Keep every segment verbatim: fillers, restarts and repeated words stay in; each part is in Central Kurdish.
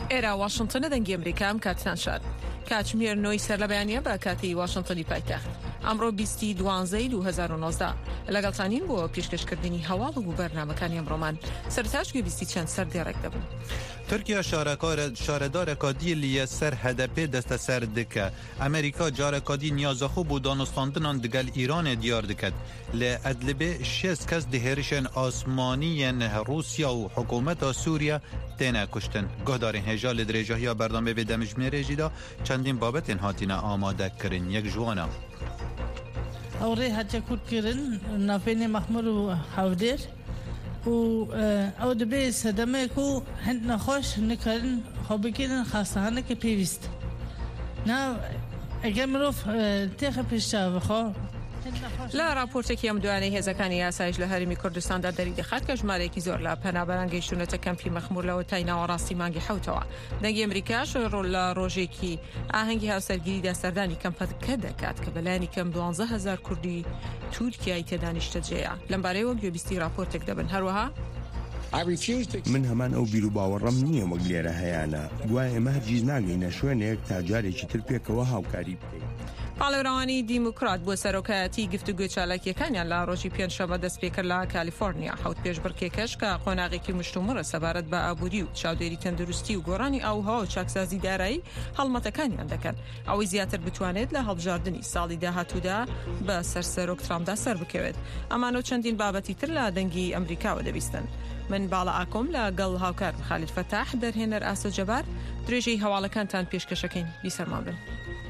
ئێرە واشنگتنە دەنگی ئەمریکام کاتتان شاد کاتژمێر نۆی سەر لە بەیانیە بە کاتی واشنگتنی پایتەخت ئەمڕۆ بیستی دوانزەی دوو هەزار و نۆزدە لەگەڵتانین بۆ پێشکەشکردنی هەواڵ و بەرنامەکانی ئەمڕۆمان سەرتاش گوێبیستی چەند سەردێڕێک دەبوون. ترکیا شارەدارێکا دیلیە سەر هەدەپێ دەستە سەر دکە. ئەمریکا جارێکادی نیازەخۆ بۆ دانوستاندنان دگەل ئیرانê diyar diket. Lê Edlibê şêst kes di hêrişên asmanîyên Rûsya û hikûmeta Sûriya têne kuştin. Guhdarên hêja li dirêjahiya berdamê vê demijmêrê jî da çendîn babetên hatine amadekirin. Yek ji wan e. Ewrê hetiye kurdkirin navpênê Mahmûr û Hewdêr û ew dibe sedemek û hind nexweş nikarin xwe bikirin xastehanekê pêwîst. Nav eger mirov têxe pêşçavê xwe لە راپۆرتێکی ئەم دوانەی هێزەکانی یاسایش لە هەرمی کوردستاندا دەریدەخات کە ژمارەیەکی زۆر لە پەنابەران گەیشتونەتە کەمپی مەخموور لەوە تای ناوەڕاستی مانگی حوتەوە. دەنگی ئەمریکاش لە ڕۆژێکی ئاهەنگی هاوسەرگیریدا سەردانی کەمپەکە دەکات کە بەلایانی کەم دوانزە هەزار کوردی تورکیای تێدانیشتەجێیە. لەم بارەیەوە گوێبیستی راپۆرتێک دەبن. هەروەها من هەمان ئەو بیر و باوەڕەم نییە وەک لێرە هەیانە دوای ئێمە هەرگیز ناگەینە شوێنێک تا جارێکی تر پێکەوە هاوکاری بکەین. پاڵێوراوانی دیموکرات بۆ سەرۆکایەتی گفتوگوی چالاکیەکانیان لە ڕۆژی پێنجشەمە دەست پێ کرد لە کالیفۆرنیا. حوت پێشبڕکێکەش کە قۆناغێکی مشتومڕە سەبارەت بە ئابووری و چاودێری تەندروستی و گۆڕانی ئاوهەوا و چاکسازی دارایی هەڵمەتەکانیان دەکەن ئەوەی زیاتر بتوانێت لە هەڵبژاردننی ساڵی داهاتوودا بە سەرسەرۆک ترامدا سەر بکەوێت. ئەمانە چەندین بابەتی تر لە دەنگی ئەمریکاوە دەبیستن. من باڵا ئاکۆم لە گەڵ هاوکار خالید فەتاح دەرهێنەر ئاسۆ جەبار درێژەی هەواڵەکانتان پێشکەشەکەین. بیسەرمان بن.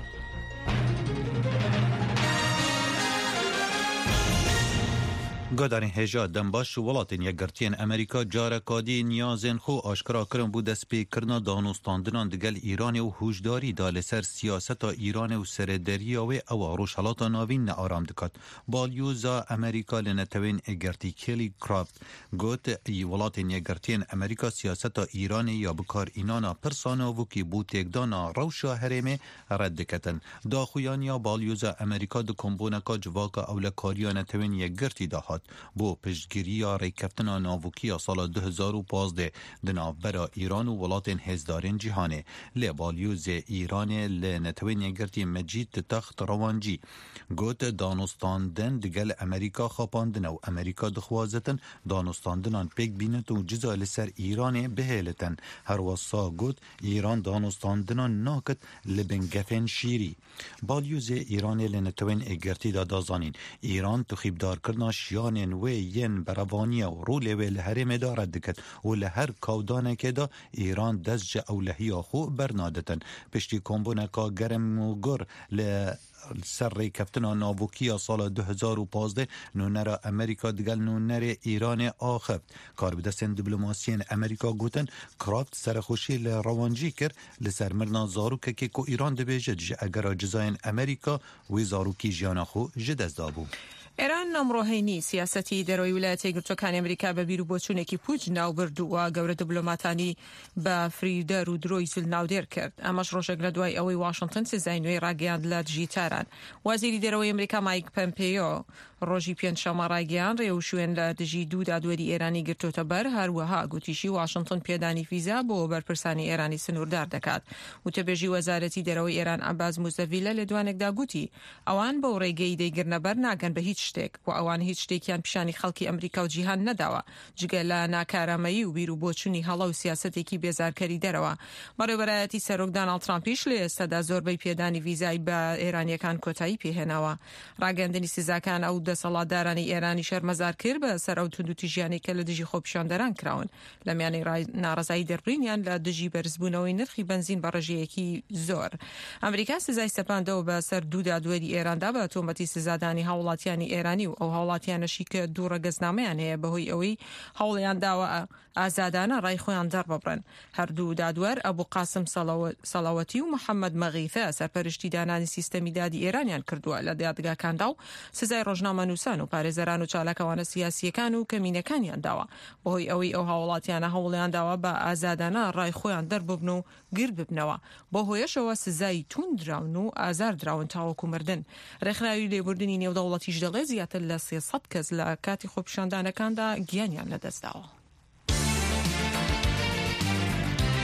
Guhdarên hêja dembaş û welatên yekgirtiyên Amerîka carekadî niyazên xwe aşkara kirin bû destpêkirina danûstandinan digel Îranê û hûjdarî da li ser siyaseta Îranê û serêderiya wê ewa rojhelata navîn ne aram dikat. Balyûza Amerîka li netewên yekgirtî Kelly Craft got welatên yekgirtiyên Amerîka siyaseta Îranê ya bikarînana pirsa navûkî bû têkdana rewşa herêmê red diketin. Daxuyaniya balyûza Amerîka di kombûneka civaka ewlekariya netewên yekgirtî da hat. بۆ پشتگیریya rêkeftina navûkiya sala du hezar û pazdeh di navbera Îran û welatên hêzdarên cîhanê. Lê balyûzê Îranê li netewên yekgirtî Mecîd Text Rewancî got danûstandin digel Amerîka xapandine û Amerîka dixwazitin danûstandinan pêk bînin û ciza li ser Îranê bihêlitin. Her wisa got Îran danûstandinan nakit li bin gefên şîrî. Balyûzê Îranê li netewên yekgirtî da dazanîn Îran tuxîbdarkirina yanên wê yên berevaniya û rolê wê li herêmê da red diket û li her kawdanekê da Îran dest ji ewlehiya xwe bernaditin. Piştî kombûneka germ û gur li ser rêkeftina navûkiya sala du hezar û pazdeh nûnera Amerîka digel nûnerê Îranê axeft. Karbidestên diplomasiyên Amerîka gotin Kraft serexweşî li Rewancî kir li ser mirna zarokekê ku Îran dibêje ji egera cizayên Amerîka wê zarokî jiyana xwe ji dest dabû. ئێران ئەمڕۆهینی سیاسەتی دەرەوەی ویلایەتە یەکگرتووەکانی ئەمریکا بە بیر و بۆچوونێکی پوچ ناوبردووە گەورە دیپلۆماتانی بە فریدەر و درۆی زل ناودێر کرد. ئەمەش ڕۆژێک لە دوای ئەوەی واشنگتن سزای نوێی ڕاگەیاند لە دژی تاران. وەزیری دەرەوەی ئەمریکا مایک پۆمپیۆ ڕۆژی پێنجشەمە ڕاگەیاند ڕێو شوێن لە دژی دوو دادوەری ئێرانی گرتوتە بەر هەروەها گوتیشی واشنگتن پێدانی فیزا بۆ بەرپرسانی ئێرانی سنووردار دەکات. وتەبێژی وەزارەتی دەرەوەی ئێران عەباس موسەڤیلە لە دوانێکدا گوتی ئەوان بەو ڕێگەی دەیگرنە بەر ناگەن بە هیچ شتێک و ئەوان هیچ شتێکیان پیشانی خەڵکی ئەمریکا و جیهان نەداوە جگە لە ناکارەمەیی و بیر و بۆچوونی هەڵە و سیاسەتێکی بێزارکەری دەرەوە. بەڕێوەبەرایەتی سەرۆک دۆناڵد ترامپیش لە ئێستادا زۆربەی پێدانی ڤیزای بە ئێرانیەکان کۆتایی پێهێناوە. ڕاگەاندنی سزاکان ئەو دەسەڵاتدارانی ئێرانی شەرمەزار کرد بە سەر ئەو توندوتیژیانێک کە لە دژی خۆپیشاندەران کراون لە میانەی ناڕەزایی دەربڕینیان لە دژی بەرزبوونەوەی نرخی بنزین بە ڕێژەیەکی زۆر. ئەمریکا سزای سەپاندەوە بە سەر دوو دادوەری ئێراندا بە تۆمەتی سزادانی هاوڵاتیانی ئێرانی و ئەو هاوڵاتیانەشی کە دوو ڕەگەزنامەیان هەیە بەهۆی ئەوەی هەوڵیان داوە ئازادانە ڕای خۆیان دەرببڕن. هەردوو دادوەر ئەبوو قاسم سەڵاوەتی و محەممەد مەغیفە سەرپەرشتی دانانی سیستەمی دادی ئێرانیان کردووە لە دادگاکاندا و سزای ڕۆژنامە نووسان و پارێزەران و چالاکەوانە سیاسیەکان و کەمینەکانیان داوە بەهۆی ئەوەی ئەو هاوڵاتیانە هەوڵیان داوە بە ئازادانە ڕای خۆیان دەرببن و گر ببنەوە. بۆ هۆیەشەوە سزای توندراون و ئازار دراون تاوەکو مردن. ڕێکخراوی لێبوردنی نێودەوڵەتیش دەڵێ زیاتر لە سێسەد کەس لە کاتی خۆپیشاندانەکاندا گیانیان لەدەستداوە.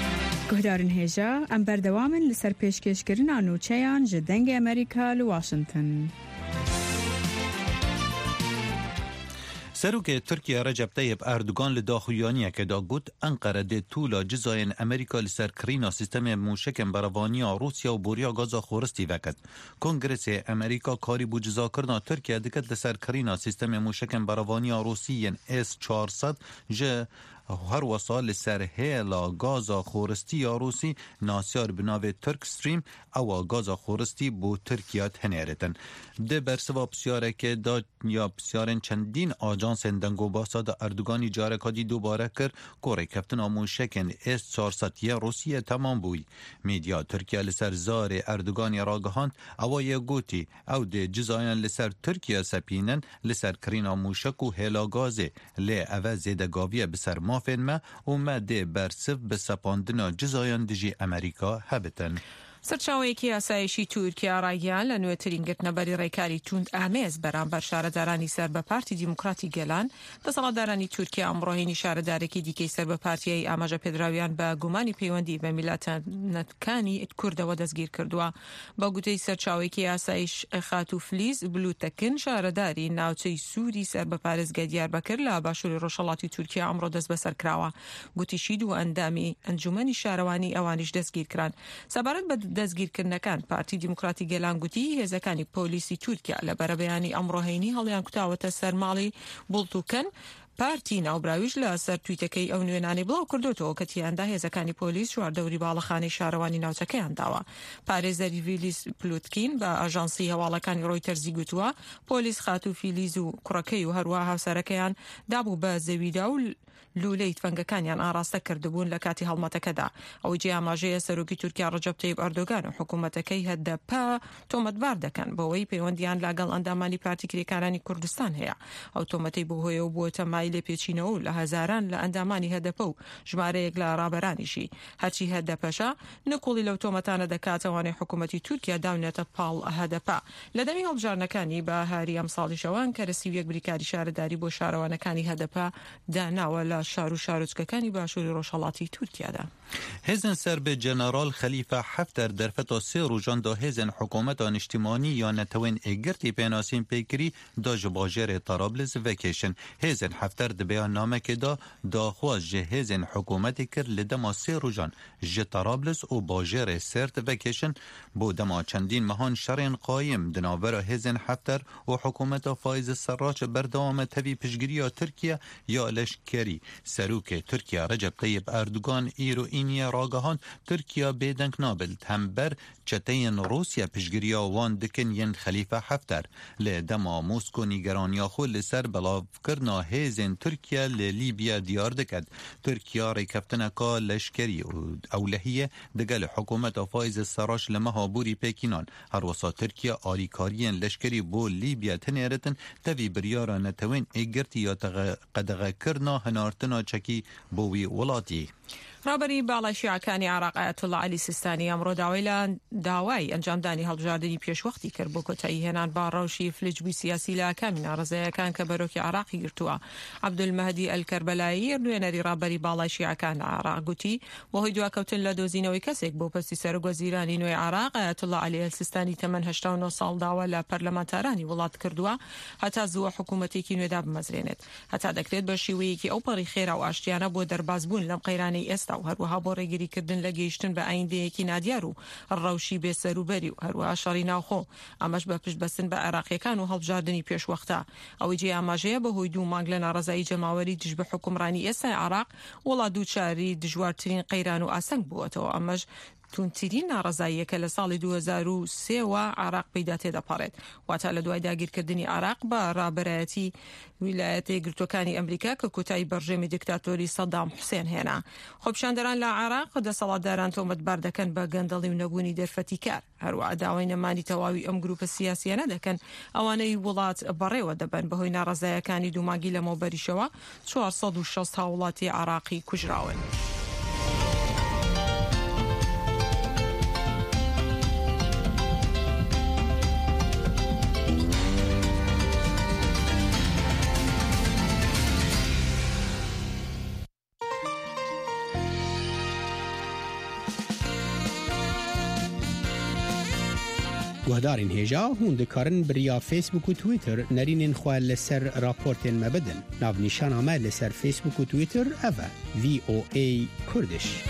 گهدارن هێژە ئەم بەردەوامن لەسەر پێشکەشکردنا نوچەیان ji dengê Amerîka li Washington. سروک ترکیه رجب طیب اردوغان لداخویانیه که دا گوت انقره ده طولا جزاین امریکا لسر کرینا سیستم موشکن براوانیا روسیا و بوریا گازا خورستی وکد. کنگرس امریکا کاری بو جزا کرنا ترکیه دکت لسر کرینا سیستم موشکن براوانیا روسیین اس چهارصد جه هر وصال لسر هیلا گازا خورستی یا روسی ناسیار بناوه ترک ستریم او گازا خورستی بو ترکیه هنیرتن. ده برسوا بسیاره که دا یا بسیارن چندین آجانس دنگو باسا دا اردوگانی جاره کادی دوباره کر کوره کفتن آموشکن اس چهارصد یا روسیه تمام بوی. میدیا ترکیه لسر زار اردوگانی راگهاند اوای گوتی او ده جزایان لسر ترکیه سپینن لسر کرین آموشک و هیلا گازه لی اوه زیدگاویه بسر مافن ما و ما ده برسف بسپاندنا جزایان دجی امریکا هبتن. سەرچاوەیەکی یاسایشی تورکیا ڕایگەیان لە نوێترین گرتنەبەری ڕێکاری توند ئامێز بەرامبەر شارەدارانی سەر بە پارتی دیموکراتی گەلان دەسەڵاتدارانی تورکیا ئەمڕۆهێنی شارەدارێکی دیکەی سەر بە پارتیای ئاماژە پێدراویان بە گومانی پەیوەندی بە میلاتەنەتەکانی کوردەوە دەستگیر کردووە. بە گوتەی سەرچاوەیەکی یاسایش خات و فلیز بلوتەکن شارەداری ناوچەی سووری سەر بە پارێزگای دیاربەکر لە باشووری ڕۆژهەڵاتی تورکیا ئەمڕۆ دەست بەسەر کراوە. گوتیشید و ئەندامی ئەنجومەنی شارەوانی ئەوانیش دەستگیر کران. سەبارەت بە دەستگیرکردنەکان پارتی دیموکراتی گەلان گوتی هێزەکانی پۆلیسی تورکیا لە بەرەبەیانی ئەمڕۆهێنی هەڵیان کوتاوەتە سەر ماڵی بوڵتوکن. پارتی ناوبراویش لە سەر تویتەکەی ئەو نوێنانی بڵاو کردوتەوە کە تیاندا هێزەکانی پۆلیس چواردەوری باڵەخانەی شارەوانی ناوچەکەیان داوە. پارێزەری ویلیس پلوتکین بە ئاژانسی هەواڵەکانی ڕۆیتەرزی گوتووە پۆلیس خات و فیلیز و کوڕەکەی و هەروە هاوسەرەکەیان دابوو بە زەویدا و لولەی تفەنگەکانیان ئاراستە کردبوون لە کاتی هەڵمەتەکەدا. ئەو جێ ئاماژەیە سەرۆکی تورکیا ڕەجەب تەیب ئەردۆگان و حکوومەتەکەی هەدەپا تۆمەتبار دەکەن بەوەی پەیوەندیان لەگەڵ ئەندامانی پارتی کرێکارانی کوردستان هەیە. ئەو تۆمەتەی بۆ هۆیە و بووەتە مای لێ پێچینەوە و لە هەزاران لە ئەندامانی هەدەپە و ژمارەیەک لە ڕابەرانیشی. هەرچی هەدەپەشە نەکۆڵی لەو تۆمەتانە دەکاتەوانەی حکوومەتی تورکیا داونێتە پاڵ هەدەپا. لە دەمی هەڵبژارنەکانی بە هاری ئەم ساڵیشەوان کە رەسیویەک بریکاری شارەداری بۆ شارەوانەکانی هەدەپا داناوە لە شار و شارۆچکەکانی باشووری ڕۆژهەڵاتی تورکیادا. هێزن سەربە جەنەرال خەلیفە حەفتەر دەرفەتە سێ ڕۆژان دا هێزن حکوومەتە نیشتیمانی یا نەتەوەین ئێگرتی پێناسین پێکری دا ji bajêrê Tarablis vekêşin. Hêzên Hefter di beyannamekê da daxwaz ji hêzên hikûmetê kir li dema sê rojan ji Tarablis û bajêrê Sêrt vekêşin bo dema çendîn mehan şerên qayîm di navbera hêzên Hefter û hikûmeta Faiz Serraç berdewame tevî piştgiriya Tirkiye ya leşkerî. Serokê Tirkiye Recep Tayyip Erdogan îro îniye ragihand Tirkiye bêdeng nabil hember çeteyên Rûsya piştgiriya wan dikin yên Xelîfe Hefter. Lê dema Mosko nîgeraniya xwe li ser belavkirina hêzên Tirkiye li Libya diyar diket. Tirkiye rêkeftineka leşkerî û ewlehiyê digel hikûmeta Faiz Serraç li meha borî Pêkînan. Her wisa Tirkiye alîkariyên leşkerî bo Libya tinêritin tevî biryara netewên êgirtî ya qedexekirina hinartina çekî bo wî welatî. ڕابەری باڵای شیعەکانی عێراق ئایەتوڵا عەلی سیستانی ئەمڕۆ داوای لە داوای ئەنجامدانی هەڵبژاردننی پێشوەختی کرد بۆ کۆتایی هێنان با ڕەوشی فلجبووی سیاسی لە ئاکامی ناڕزایەکان کە بەرۆکی عێراقی گرتووە. عەبدولمەهدی ئەلکەربەلایی نوێنەری ڕابەری باڵای شیعەکان لە عێراق گوتی بۆ هۆی دواکەوتن لە دۆزینەوەی کەسێک بۆ پەستی سەرۆکوەزیرانی نوێی عێراق ئایەتوڵا عەلی سیستانی تەمەن هەشتا و نۆ ساڵ داوا لە پەرلەمانتارانی وڵات کردووە هەتا زووە حکوومەتێکی نوێدا بمەزرێنێت. هەتا دەکرێت بە شێوەیەکی ئەو پەڕی خێرا و ئاشتیانە بۆ دەربازبوون لەم قەیرانەی ئێستا و هەروەها بۆ ڕێگریکردن لە گەیشتن بە ئایندەیەکی نادیار و ڕەوشی بێسەروبەری و هەروەها شەڕی ناوخۆ ئەمەش بە پشتبەستن بە عێراقیەکان و هەڵبژاردننی پێشوەختە. ئەوەی جێ ئاماژەیە بەهۆی دوو مانگ لە ناڕەزایی جەماوەری دژ بە حکومڕانی ئێستای عێراق وڵات دووچاری دژوارترین قەیران و ئاسەنگ بووەتەوە. ئەمەش تونترین ناڕزاییەکە لە ساڵی دوو هەزار و سێەوە عێراق پەیدا تێدەپەڕێت. واتە لە دوای داگیرکردنی عێراق بە ڕابەرایەتی ویلایەتە یەکگرتووەکانی ئەمریکا کە کۆتایی بەڕژێمی دیکتاتۆری سەدام حوسێن هێنا. خۆپیشاندەران لە عێراق دەسەڵاتداران تۆمەتبار دەکەن بە گەندەڵی و نەبوونی دەرفەتی کار. هەروەها داوای نەمانی تەواوی ئەم گروپە سیاسیانە دەکەن ئەوانەی وڵات بەڕێوە دەبن بەهۆی ناڕزایەکانی دوومانگی لەمەوبەریشەوە چوارسەد و شەست هاوڵاتی عێراقی کوژراون. گهدارین هێژا هون دکارن بریا فیسبوک و تویتر نرینین خواه لسر راپورتین مبدن ناو نیشان آمد لسر فیسبوک و تویتر اوه وی او ای کردش.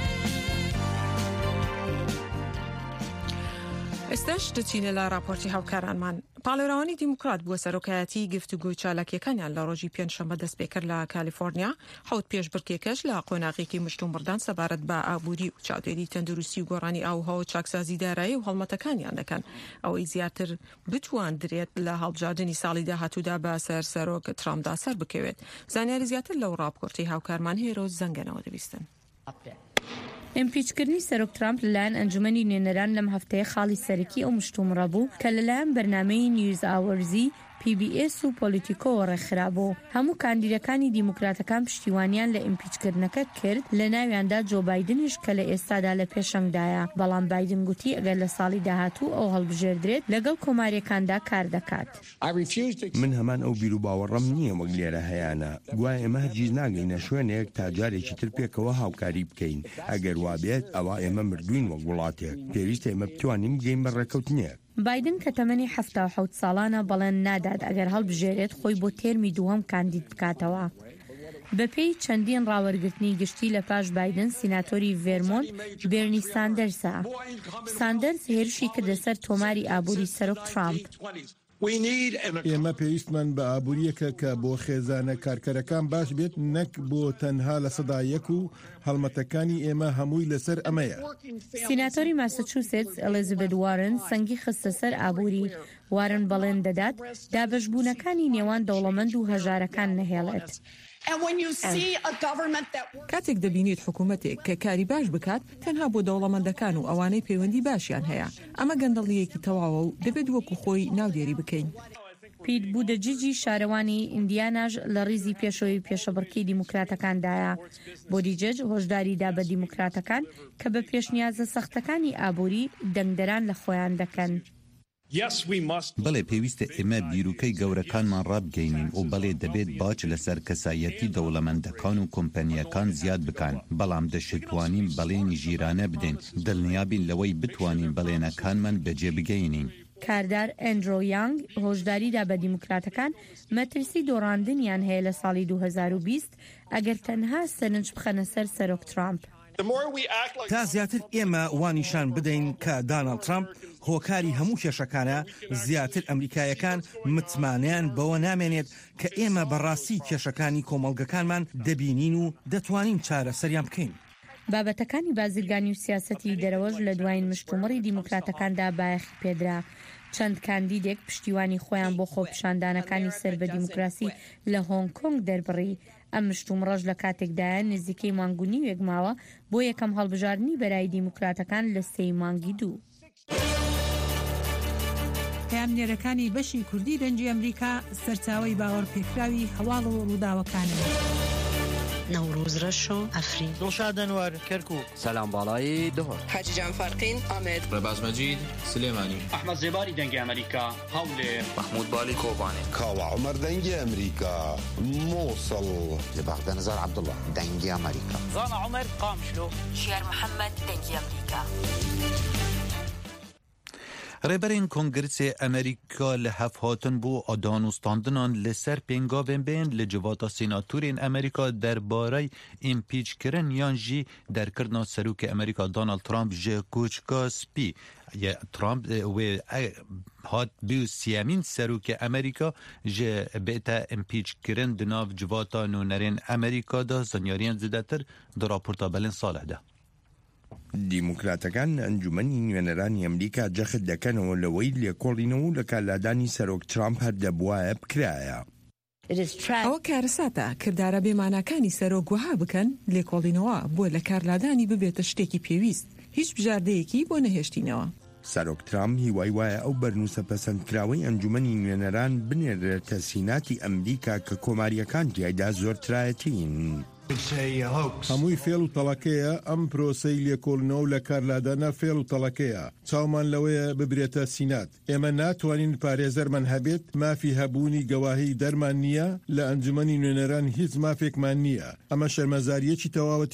ئێستاش دەچینە لە راپۆرتی هاوکارانمان. پاڵێراوانی دیموکرات بووە سەرۆکایەتی گفتوگۆی چالاکیەکانیان لە ڕۆژی پێنجشەممە دەست پێ کرد لە کالیفۆرنیا. حوت پێش بڕکێکەش لە قۆناغێکی مشتومڕدان سەبارەت بە ئابووری و چاودێری تەندروستی و گۆڕانی ئاوهەوە چاکسازی دارایی و هەڵمەتەکانیان دەکەن ئەوەی زیاتر بتواندرێت لە هەڵبژاردننی ساڵی داهاتوودا بە سەر سەرۆک ترامدا سەر بکەوێت. زانیاری زیاتر لەو راپۆرتی هاوکارمان هێرۆ زەنگەنەوە دەبیستن. ئیمپیچکردنی سەرۆک ترامپ لەلایەن ئەنجومەنی نوێنەران لەم هەفتەیە خاڵی سەرەکی ئەو مشتومڕە بوو کە لەلایەن بەرنامەی نیوز ئاوەرزی پی بی ئێس و پۆلیتیکۆ ڕێکخرابوو. هەموو کاندیدەکانی دیموکراتەکان پشتیوانیان لە ئیمپیچکردنەکە کرد، لە ناویاندا جۆ بایدنش کە لە ئێستادا لە پێشەنگدایە، بەڵام بایدن گوتی ئەگەر لە ساڵی داهاتوو ئەو هەڵبژێردرێت لەگەڵ کۆماریەکاندا کار دەکات. من هەمان ئەو بیر و باوەڕەم نییە وەک لێرە هەیەە، گوایە ئێمە هەرگیز ناگەینە شوێنێک تا جارێکی تر پێکەوە هاوکاری بکەین. ئەگەر وابێت ئەوە ئێمە مردوین وەک وڵاتێک، پێویستە ئێمە بتوانین بگەین بە ڕێکەوتنێک. بایدن کە تەمەنی هەفتە و حەوت ساڵانە بەڵێن نادات ئەگەر هەڵبژێرێت خۆی بۆ تێرمی دووەم کاندید بکاتەوە. بەپێی چەندین ڕاوەرگرتنی گشتی لە پاش بایدن سیناتۆری ڤێرمۆنت بێرنی ساندەرسە. ساندەرس هێرشی کردە سەر تۆماری ئابووری سەرۆک ترامپ. ئێمە پێویستمان بە ئابووریەکە کە بۆ خێزانە کارکەرەکان باش بێت، نەک بۆ تەنها لە سەدایەک و هەڵمەتەکانی ئێمە هەمووی لەسەر ئەمەیە. سیناتۆری ماسەچوسێتس ئەلیزابێت وارن سەنگی خستە سەر ئابووری. وارن بەڵێن دەدات دابەشبوونەکانی نێوان دەوڵەمەند و هەژارەکان نەهێڵێت. کاتێک دەبینیت حکوومەتێک کە کاری باش بکات تەنها بۆ دەوڵەمەندەکان و ئەوانەی پەیوەندی باشیان هەیە، ئەمە گەندەڵیەکی تەواوە و دەبێت وەکو خۆی ناودێری بکەین. پیت بودەجیجی شارەوانی ئیندیاناژ لە ڕیزی پێشەوەی پێشەبڕکێی دیموکراتەکاندایە. بۆدیجەج هۆشداریدا بە دیموکراتەکان کە بە پێشنیازە سەختەکانی ئابووری دەنگدەران لە خۆیان دەکەن. بەڵێ پێویستە ئێمە بیرروکەی گەورەکانمان ڕابگەینین و بەڵێ دەبێت باج لەسەر کەسایەتی دەوڵەمەندەکان و کۆمپەنیەکان زیاد بکەن، بەڵام دەشتوانین بەڵێنی ژیرانە بدەین، دڵنیابین لەوەی بتوانین بەڵێنەکانمان بەجێ بگەینین. کاردار ئەندرۆ یانگ هۆشداریدا بە دیموکراتەکان مەترسی دۆڕاندنیان هەیە لە ساڵی دوو هەزار و بیست ئەگەر تەنها سەرنج بخەنە سەر سەرۆک ترامپ. تا زیاتر ئێمە وانیشان بدەین کە داناڵد ترامپ هۆکاری هەموو کێشەکانە، زیاتر ئەمریکایەکان متمانیان بەوە نامێنێت کە ئێمە بەڕاستی کێشەکانی کۆمەڵگەکانمان دەبینین و دەتوانین چارەسەریان بکەین. بابەتەکانی بازرگانی و سیاسەتی دەرەوەش لە دوایین مشتومڕی دیموکراتەکاندا بایەخی پێدرا. چەند کاندیدێک پشتیوانی خۆیان بۆ خۆپیشاندانەکانی سەر بە دیموکراسی لە هۆنگ کۆنگ دەربڕی. ئەم مشتومڕەش لە کاتێکدایە نزیکەی مانگونی وێکماوە بۆ یەکەم هەڵبژاردننی بەرای دیموکراتەکان لە سێی مانگی دوو. پامنێرەکانی بەشی کوردی دەنجی ئەمریکا سەرچاوی باوەڕ پێکراوی هەواڵ و ڕووداوەکانن. نوروز رشو افرین دڵشاد ئەنوەر کەرکووک سەلام باڵایی دهۆر حاجی جان فەرقین ئامێد ڕێباز مەجید سلێمانی ئەحمەد زێباری دەنگی ئەمریکا هەولێر محمود بالی کۆبانێ کاوە عومەر دەنگی ئەمریکا مووسڵ لەبەغدە نزار عەبدوڵڵا دەنگی ئەمریکا زانا عومەر قامشلۆ شێر محەممەد دەنگی ئەمریکا. ڕێبەرین کۆنگرسی ئەمریکا لە هەفهاتن بۆ ئادانوستاندنان لەسەر پێنگاوێن بێن لە جڤاتە سیناتورên ئەمریکا دەربارەی ئیمپیچکردن یان jî دەرکردنا سەرۆکê ئەمریکا دۆناڵد ترامپ ji کۆچکا سپî. ترامپ wê hat bû siyemîn serokê ئەمریکا ji bêta împîçkirin di nav civata nûnerên ئەمریکا da zanyariyên zêdetir di raporta belên salê de. دیموکراتەکان ئەنجومەنی نوێنەرانی ئەمریکا جەخت دەکەنەوە لەوەی لێکۆڵینەوە و لە کارلادانی سەرۆک ترامپ هەر دەبوایە بکرایە. ئەوە کارەساتە کردارە بێمانەکانی سەرۆک وەها بکەن لێکۆڵینەوە بۆ لە کارلادانی ببێتە شتێکی پێویست، هیچ بژاردەیەکی بۆ نەهێشتینەوە. سەرۆک ترامپ هیوای وایە ئەو بەرنووسە پەسەندکراوەی ئەنجومەنی نوێنەران بنێرێتە سیناتی ئەمریکا کە کۆماریەکان تیایدا زۆرترایەتین. هەمووی فێڵ و تەڵەکەیە، ئەم پرۆسەی لێکۆڵنەوە لە کارلادانە فێڵ و تەڵەکەیە، چاومان لەوەیە ببرێتە سینات. ئێمە ناتوانین پارێزەرمان هەبێت، مافی هەبوونی گەواهی دەرمان نییە، لە ئەنجومەنی نوێنەران هیچ مافێکمان نییە، ئەمە شەرمەزاریەکی تەواوەتیە.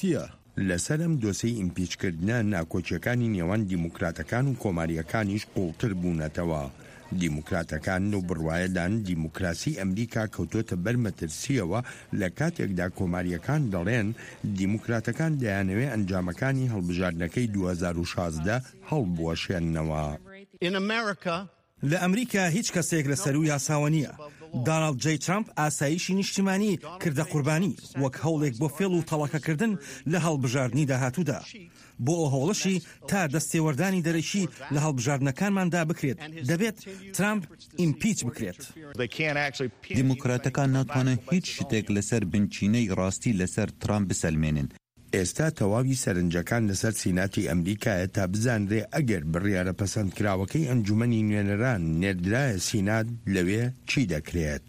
لەسەرم دۆسەی ئیمپیچکردنە ناکۆچیەکانی نێوان دیموکراتەکان و کۆماریەکانیش قوڵتر بوونەتەوە. دیموکراتەکان و بڕوایەدان دیموکراسی ئەمریکا کەوتۆتە بەر مەترسیەوە لە کاتێکدا کۆماریەکان دەڵێن دیموکراتەکان دەیانەوێ ئەنجامەکانی هەڵبژاردنەکەی دوو هەزار و شازدە هەڵبوەشێننەوە. لە ئەمریکا هیچ کەسێک لە سەر و یاساوە نییە. دانالد جەی ترامپ ئاسایشی نیشتیمانی کردە قوربانی وەک هەوڵێک بۆ فێڵ و تەڵەکەکردن لە هەڵبژاردننی داهاتوودا. بۆ ئەو هەوڵەشی تا دەستێوەردانی دەرەشی لە هەڵبژاردنەکانماندا بکرێت دەبێت ترامپ ئیمپیچ بکرێت. دیموکراتەکان ناتوانن هیچ شتێک لەسەر بنچینەی ڕاستی لەسەر ترامپ بسەلمێنن. ئێستا تەواوی سەرنجەکان لەسەر سیناتی ئەمریکایە تا بزانرێ ئەگەر بڕیارە پەسەندکراوەکەی ئەنجومەنی نوێنەران نێردرایە سینات لەوێ چی دەکرێت؟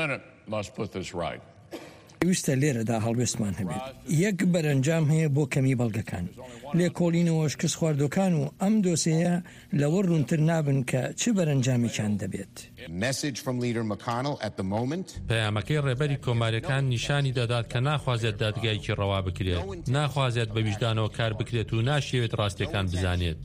ویستە لێرەدا هەڵوێستمان هەبێت. یەک بەرەنجام هەیە بۆ کەمی بەڵگەکان لێکۆڵینەوە شکست خواردەکان و ئەم دۆسەیە لەوە ڕوونتر نابن کە چ بەرەنجامێکیان دەبێت. پەیامەکەی ڕێبەری کۆماریەکان نیشانی دەدات کە ناخوازێت دادگایەکی ڕەوا بکرێت، ناخوازێت بە ویژدانەوە کار بکرێت و ناشێوێت ڕاستیەکان بزانێت.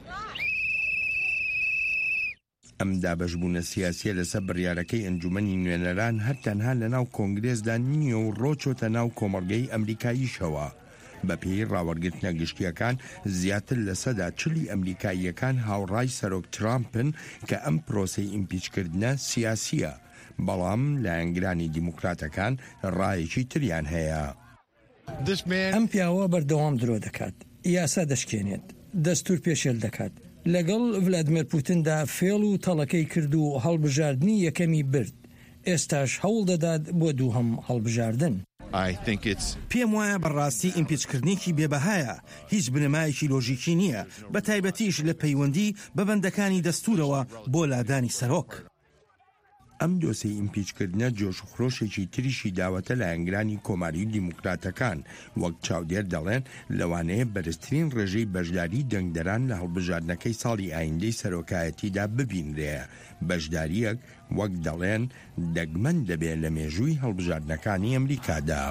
ئەم دابەشبوونە سیاسیە لەسەر بڕیارەکەی ئەنجومەنی نوێنەران هەر تەنها لە ناو کۆنگرێسدا نییە و ڕۆچۆتە ناو کۆمەڵگەی ئەمریکاییشەوە. بە پێی ڕاوەرگرتنە گشتیەکان زیاتر لە سەدا چلی ئەمریکاییەکان هاوڕای سەرۆک ترامپن کە ئەم پرۆسەی ئیمپیچکردنە سیاسیە، بەڵام لایەنگرانی دیموکراتەکان ڕایەکی تریان هەیە. ئەم پیاوە بەردەوام درۆ دەکات، یاسا دەشکێنێت، دەستور پێشێل دەکات. لەگەڵ ڤلادیمیر پوتیندا فێڵ و تەڵەکەی کرد و هەڵبژاردننی یەکەمی برد. ئێستاش هەوڵ دەدات بۆ دووهەم هەڵبژاردن. پێم وایە بەڕاستی ئیمپیچکردنێکی بێبەهایە، هیچ بنەمایەکی لۆژیکی نییە، بە تایبەتیش لە پەیوەندی بە بەندەکانی دەستورەوە بۆ لادانی سەرۆک. ئەم دۆسەی ئیمپیچکردنە جۆش و خرۆشێکی تریشی داوەتە لە ئەنگرانی کۆماری دیموکراتەکان، وەک چاودێر دەڵێن لەوانەیە بەرزترین ڕێژەی بەشداری دەنگدەران لە هەڵبژاردنەکەی ساڵی ئایندەی سەرۆکایەتیدا ببینرێ. بەشداریەک وەک دەڵێن دەگمەن دەبێت لە مێژووی هەڵبژاردنەکانی ئەمریکادا.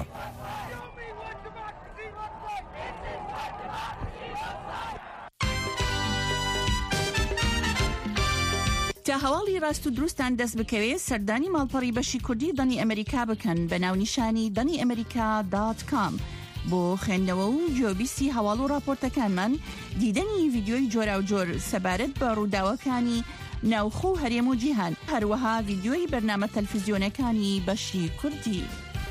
تا هەواڵی ڕاست و دروستان دەست بکەوێت سەردانی ماڵپەڕی بەشی کوردی دەنی ئەمریکا بکەن بە ناونیشانی دەنی ئەمریکا دات کام. بۆ خوێندنەوە و جۆبیستی هەواڵ و راپۆرتەکانمان دیدەنی ڤیدیۆی جۆرا و جۆر سەبارەت بە ڕووداوەکانی ناوخۆ و هەرێم و جیهان، هەروەها ڤیدیۆی بەرنامە تەلەڤیزیۆنەکانی بەشی کوردی.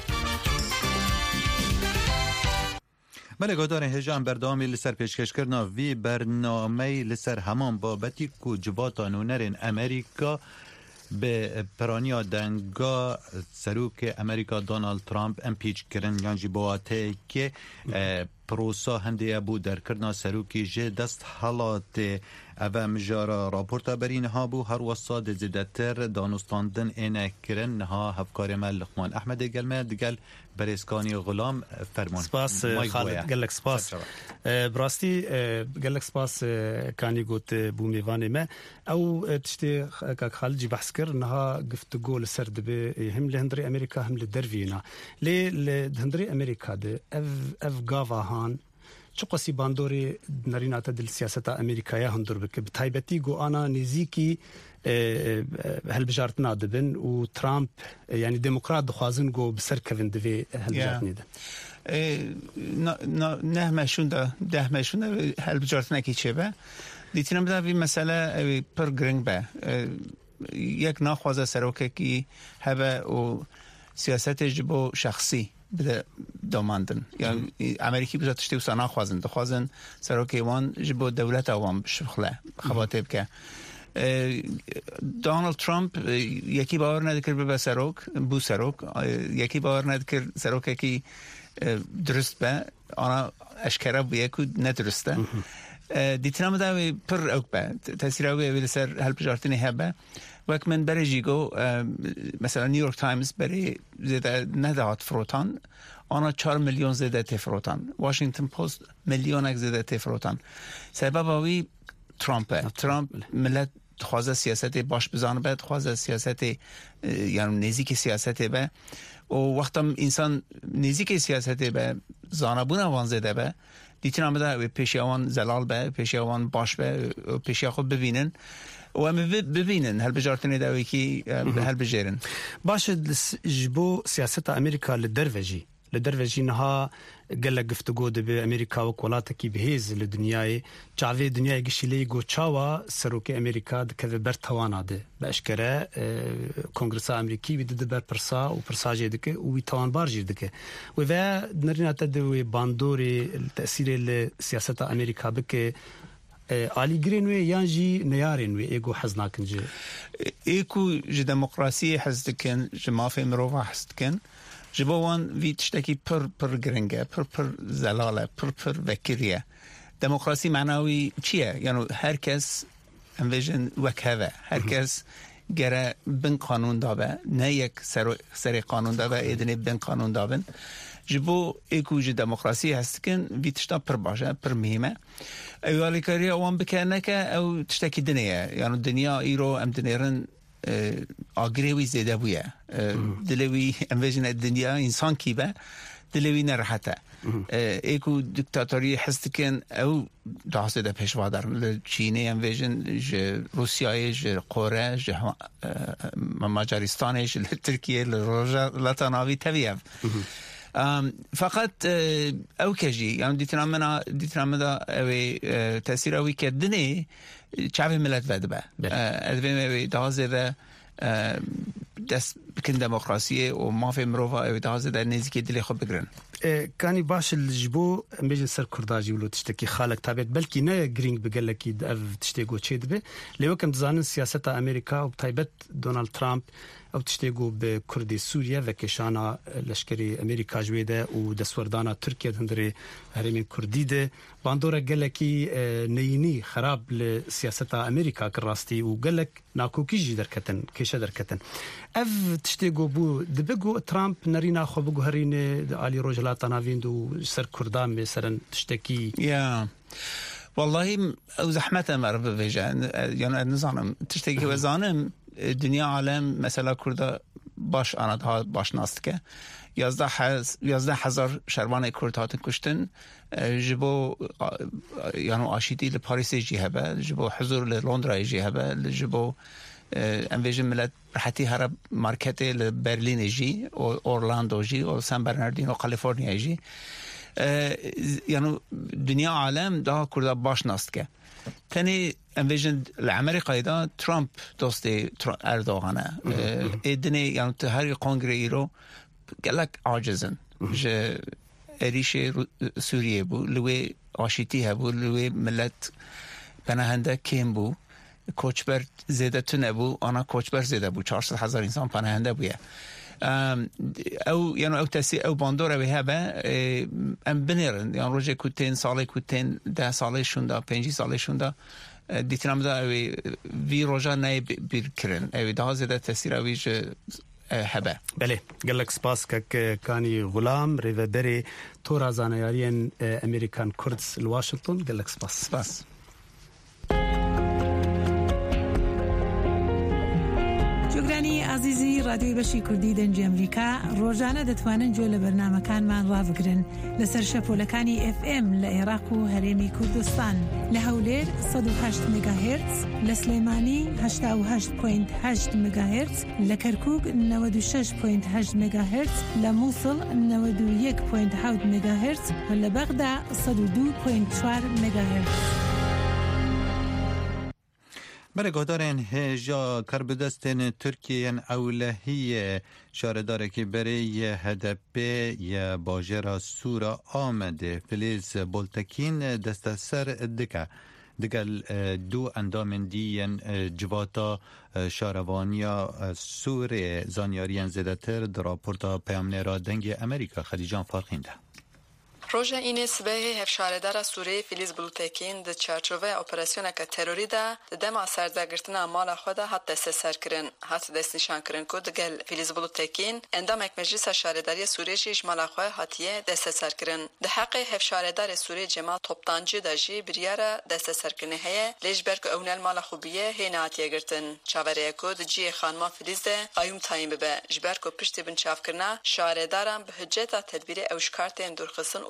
بەلەگۆدارێن هێژان بەردەوامی لەسەر پێشکەشکردنا وی بەرنامەی لەسەر هەمان بابەتی و جباتە نوونەرێن ئەمریکا بە پرانیا دەنگا سەرۆکی ئەمریکا دۆنالد ترامپ ئەمپیچکردن یانجی بۆواتەیەکێ پرۆسا هەندەیە بوو دەرکردنا سەرۆکی ژێ دەست هەڵاتێ ئەڤە مژارە راپۆرتا بەرینها بوو هەروەسا دەزیدەتر دانوستاندن ئێنەکردن نها هەفکارێمە لقمان ئەحمەدی گەلمە دگەل بەرێزکانی غڵام فەرمان. سپاس خالد گەلک سپاس براستی گەلک سپاس کانی گوت بوو میوانێ مە ئەو تشتێ کاک خالجی بەحس کرد نها گفتگۆ لەسەر دەبێ هەم لە هەندری ئەمریکا هەم لە دەروینا لێ لە هەندری ئەمریکا دە ئەv گاڤاهان چ قەسی باندۆری نەریناتە دل سیاسەتا ئەمریکایە هەندور بکە بتایبەتی گۆئانا نزیکی هەلبژارتنا دەبن و ترامپ ینی دموکرات دخوازن گۆ بسەرکەون دەوێ هەلبژارتنیدا نەهمەشوندا دەهمەشونە هەلبژارتنێکی چێبە دیتینە بداوی مەسەلە ئەوی پڕ گرنگ بە یەک ناخوازە سەرۆکێکی هەبە و سیاسەتێژ بۆ شەخصی بدە داماندن یان ئەمریکی بژە تشتی وسا ناخوازن دەخوازن سەرۆکی وان ji بۆ دەولەتە وان بشخڵە خەباتێ بکە. دۆنالد ترامپ یەکی باوەڕ نەدەکرد ببە سەرۆک بوو سەرۆک یەکی باوەڕ نەدەکرد سەرۆکێکی درست بە ئانا ئەشکەرە بوویەک و نەدروستە دیتنە مداوی پڕ ئەوک بە تەسیراوی لەسەر هەلبژارتنی هەبە وەک من بەرێژی گۆ مثلا نیویۆرک تایمز بەرێ زێدە نەداوات فرۆتان ئانا چهار ملیۆن زێدە تێ فرۆتان واشنگتن پۆست ملیۆنێک زێدە تێ فرۆتان سەبەباوی ترامپە ترامپ ملت خوازە سیاسەتی باش بزانە بە خوازە سیاسەتی یان نزیکی سیاسەتی بە و وەختم ئینسان نزیکی سیاسەتی بە زانبون وان زده به دیتنا مده پیشی آوان زلال به پیشی آوان باش به پیشی خود ببینن و هم ببینن هل بجارتنی دوی کی هل بجارن باش جبو سیاست امریکا لدروجی لدروجی نها قال گفتگو به امریکا و کولاته کی بهز لدنیای چاوی دنیای گشیلی گو چاوا سروک امریکا د کله بر تواناده باشکره کنگرس امریکی بده د بر پرسا او پرساجه دکه او توان بارجی دکه و و نرینه تدوی باندوري تاثیر له سیاست امریکا بکه علی گرینوی یانجی نیارینوی ایگو حزناکنجه ایکو ج دموکراسی حزدکن جماف مروه حزدکن جبوان وی تشتکی پر پر گرنگه پر پر زلاله پر پر وکریه دموکراسی معناوی چیه یعنی هر کس انویژن وکهوه هر کس گره بن قانون دابه نه یک سر سر قانون دابه ایدنی بن قانون دابن جبو ایکو ج دموکراسی هستکن وی تشتا پر باشه پر مهمه ایوالی کاری اوان بکنه که او تشتکی دنیه یعنی دنیا ایرو ام دنیرن آگریوی زیده بویه دلوی امویجن الدنیا انسان کیبه دلوی نرحته ایکو دیکتاتوری هستکن او داسته ده پیشوا دارن چینی امویجن ج روسیای ج قوره ج مجارستانش ترکیه لروجا لاتاناوی تویف فقط او کجی یعنی دیتنا منا دیتنا مدا اوی تاثیر اوی که دنی چاوی ملت ودبه ادویم اوی دازده دست بکن دموکراسی و مافی مروفا اوی دازده نزدیکی دلی خود بگرن كاني باش الجبو ميجن سر كرداجي ولو تشتكي خالق تابت بلكي نا جرينج بقلكي اف تشتيغو تشيدبه لو كم تزانن سياسه امريكا وبتايبت دونالد ترامب او تشتيغو بكردي سوريا وكشانا لشكري امريكا جويده ودسوردانا تركيا هندري هرمين كردي ده باندورا قلكي نيني خراب لسياسه امريكا كراستي وقلك ناكو كيجي دركتن كيش دركتن اف تشتيغو بو دبغو ترامب نرينا خو بغو هرين علي روجلا تنافين دو سر كردان مثلا تشتكي يا والله او زحمته مرب بيجان يعني نظام تشتكي وزانم الدنيا عالم مثلا كردا باش انا باش ناستكه یازده هزار شروان کرد هاتن کشتن جبو یعنی آشیتی لپاریس جیهبه جبو حضور للندن جیهبه جبو انویژن ملت حتی هر مارکت لبرلین جی او اورلاندو جی او سان برناردینو کالیفرنیا جی یعنی دنیا عالم دا کرد باش ناستکه تاني انفيجن الامريكا دا ترامب دوستي اردوغانه ادني يعني هر کنگره رو قالك عاجزن ج اريشه سوريه بو لوي آشيتي هبو لوي ملت پناهنده کم بو کوچبر زیده تونه بو آنا کوچبر زیده بو چهارصد هزار انسان پناهنده بویه او يعني او تسي او باندورا بهبه ام بنيرن يعني روجي كوتين سالي كوتين ده سالي شوندا پنج سالي شوندا ديتنام دا وي روجا ناي بيركرن او ده زده تاثير اويج هبه بله قال لك سباس كك كاني غلام ريفدري تورا زانيارين امريكان كوردز الواشنطن قال لك سباس سباس جوگرانی عزیزی رادیوی بەشی کوردی دەنگی ئەمریکا ڕۆژانە دەتوانن گوێ لە بەرنامەکانمان ڕابگرن لەسەر شەپۆلەکانی ئف ئێم لە عێراق و هەرێمی کوردستان لە هەولێر سەد و هەشت مێگاهێرتز لە سلێمانی هەشتا و هەشت پۆینت هەشت مێگاهێرتز لە کەرکووک نەوەد و شەش پۆینت هەشت مێگاهێرتز لە مووسڵ نەوەد و یەک پۆینت حەوت مێگاهێرتز و لە بەغدا سەد و دوو پۆینت چوار مێگاهێرتز. برگادارن هجا کربدستن ترکیه اولهی شارداره که برای هدپ یا باجر سورا آمده فلیز بولتکین دست سر دکه دگل دو اندام دیین جواتا شاروانیا سور زانیارین زدتر در راپورتا پیامنرا دنگ امریکا خدیجان فارخینده. روژه این سبه هفشاردار سوری فیلیز بلوتکین د چارچوبه اپراسیون که تروری ده دم سرزگرتنا مال خود هات دست سر کرن هات دست نشان کرن کو دگل فیلیز بلوتکین اندام یک مجلس شارداری سوری جیش مال خود هاتیه دست سر کرن ده حق هفشاردار سوری جما توپتانجی داجی بریاره دست سر کرنه هه لیش برک اونل مال خوبیه هی ناتیه گرتن چاوره کو د جی خانما فیلیز ده قیوم تایم به جبر کو پشت بن چاف کرنا شاردارم به حجت تدبیر اوشکارتن درخصن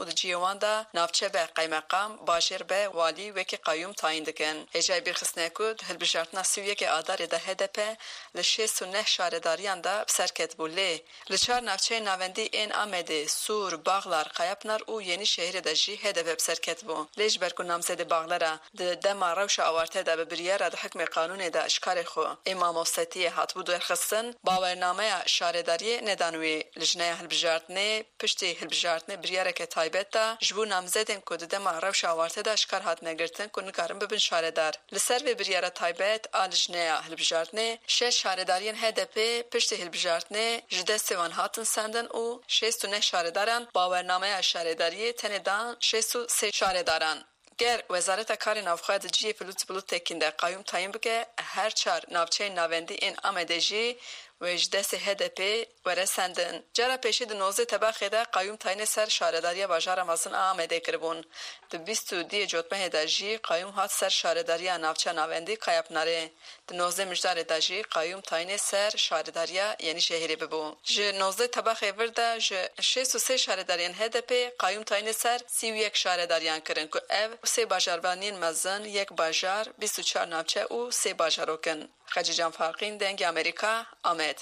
خود جیواندا نافچه به قیمقام باشر به والی وکی قیوم تعیین دکن هجای برخصنه کود هلبجارتنا سویه که آدار ده هدپ لشیست و نه شارداریان دا بسرکت بوله لچار نافچه ناوندی این آمده سور باغلار قیبنار او یعنی شهر دا جی هدپ بسرکت بو لیش برکو نامزد باغلارا ده دما روش آوارته دا ببریاره دا حکم قانون دا اشکار خو امام وسطی هاتبو درخصن باورنامه شارداری ندانوی لجنه هلبجارتنه پشتی هلبجارتنه بریاره که تایبت دا جبو نامزدن کود دما روش آوارته دا اشکار هات نگرتن که نکارم ببین شاردار لسر و بریاره تایبت آلجنه هلبجارتنه شش شاردارین هدپ پشتی هلبجارتنه جده سوان هاتن سندن او شست و نه شارداران باورنامه شارداری تندان شست و سه شارداران گر وزارت کار نافخواه جی فلوت بلوت تکینده قایم تایم بگه هر چار نافچه ناوندی این آمده جی وجدس هدپی ورسندن جرا پیشی د نوزه تباخه ده قایم تاین سر شارداری بازار مازن آمده کربون د بیست و دی جوتمه داجی قایم هات سر شارداری نافچه ناوندی قایب نره د نوزه مجدار داجی قایم تاین سر شارداری یعنی شهری ببون ج نوزه تباخه ورده ج شش و سه شارداریان هدپی قایم تاین سر سی و یک شارداریان کرن که اف سه بازاروانین مزن یک بازار بیست و چهار نافچه او سه بازاروکن خجیجان فرقین دنگ امریکا آمد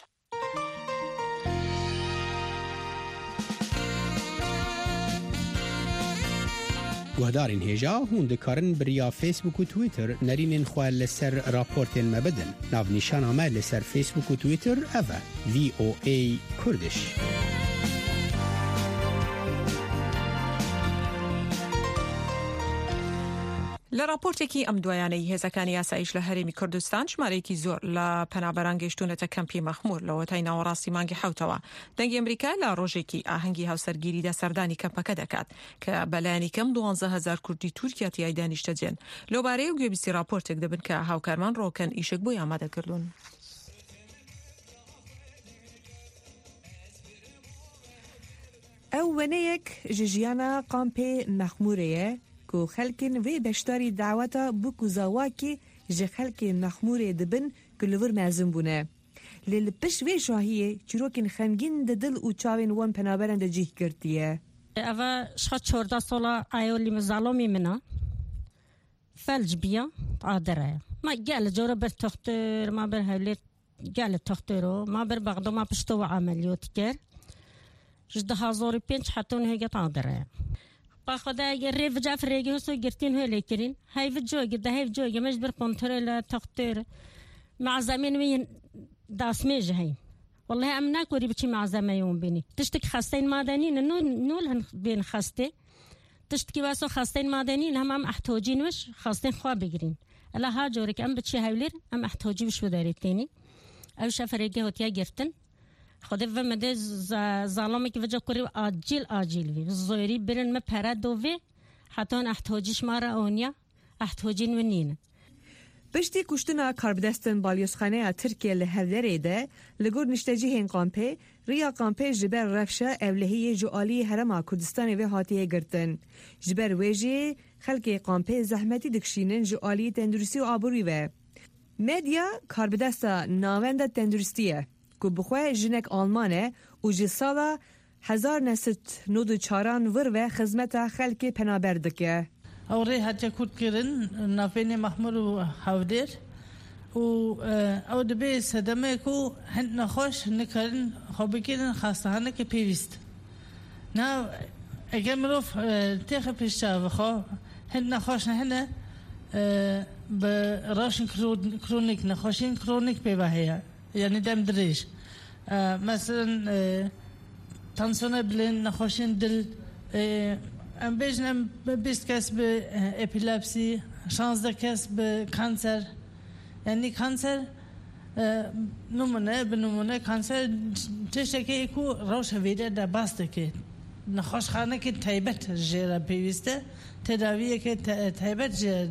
گهدارین هجا هون دکارن بریا فیسبوک و تویتر نرینین خواه لسر راپورتین مبدن ناو نیشان آمد لسر فیسبوک و تویتر اوه وی او ای کردش لراپۆرتێکی ئەم دوایانەی هێزەکانی یاسایش لە هەرێمی کوردستان ژمارەیەکی زۆر لە پەنابەران گەیشتونەتە کەمپی مەخموور لەوەتای ناوەڕاستی مانگی حوتەوە دەنگی ئەمریکا لە ڕۆژێکی ئاهەنگی هاوسەرگیریدا سەردانی کەمپەکە دەکات کە بەلایەنی کەم دوانزە هەزار کوردی تورکیا تیای دانیشتەجێن لەوبارەیە و گوێبیستی راپۆرتێک دەبن کە هاوکارمان ڕۆکەن ئیشک بۆی ئامادەکردوون. ئەو وەنەیەک ji jiyana kampê mexmûrê ye ku xelkên vê beşdarî daweta bû ku zawakê ji xelkên mexmûrê dibin ku li vir mezin bûne. Lê li piş vê şahiyê çîrokên xemgîn di dil û çavên wan penaberan de cih girtiye. Eva şa çorda sola ayolî min zalomî min a felc biya adere. Ma gel jora ber doktor ma ber hevlêt gel doktoro ma ber bagdo ma pişto ve ameliyot ker. Ji daha zorî pênc heton heget adere. باخدا ريف جعفر يجوسو جرتين هو لكرين هاي في جوج ده هاي في جوج مش بالكنترول تقدير مع زمين وين داس ميج هاي والله امنا كوري بتشي مع زمين يوم بيني تشتك خاستين معدنين نول نول بين خاسته تشتكي واسو خاستين معدنين هم ام احتوجين وش خاستين خوا بيجرين الا ها جورك ام بتشي هاولير ام احتوجي وش وداري الثاني او شافر يجي هوتيا جرتن خدا و مده ظالمی که وجه کری آجیل آجیل وی زوری برن ما پرد و وی حتی احتیاجش مارا اونیا احتیاجین و نین. پشتی کشتنا کاربدستن بالیوسخانه ترکیه لهردره ده لگور نشتجی هن قامپه ریا قامپه جبر رفشه اولهی جوالی هرما کردستان و هاتیه گرتن جبر ویجی خلق قامپه زحمتی دکشینن جوالی تندرستی و آبروی و مدیا کاربدستا ناوند تندرستیه که بخواه جنک آلمانه و جسالا هزار نست نود چاران ور و خدمت خلک پنابردکه. اوری حتی کود کرن نافین محمود و هودر و او دبی صدمه کو هند نخوش نکردن خوابی کردن خسته هنه که پیوست. نه اگر مروف تیخ پیشتا و خواه هند نخوش نه هنه به راشن کرونیک نخوشین کرونیک پیوهیه. یعنی دم دریش مثلا تانسونه بلین نخوشین دل ام بیشنم بیست کس به اپیلپسی شانزده کس به کانسر یعنی کانسر نمونه به نمونه کانسر چشته که ایکو روش ویده در باسته که نخوش خانه که تایبت جیره پیوسته تداویه که تایبت جیره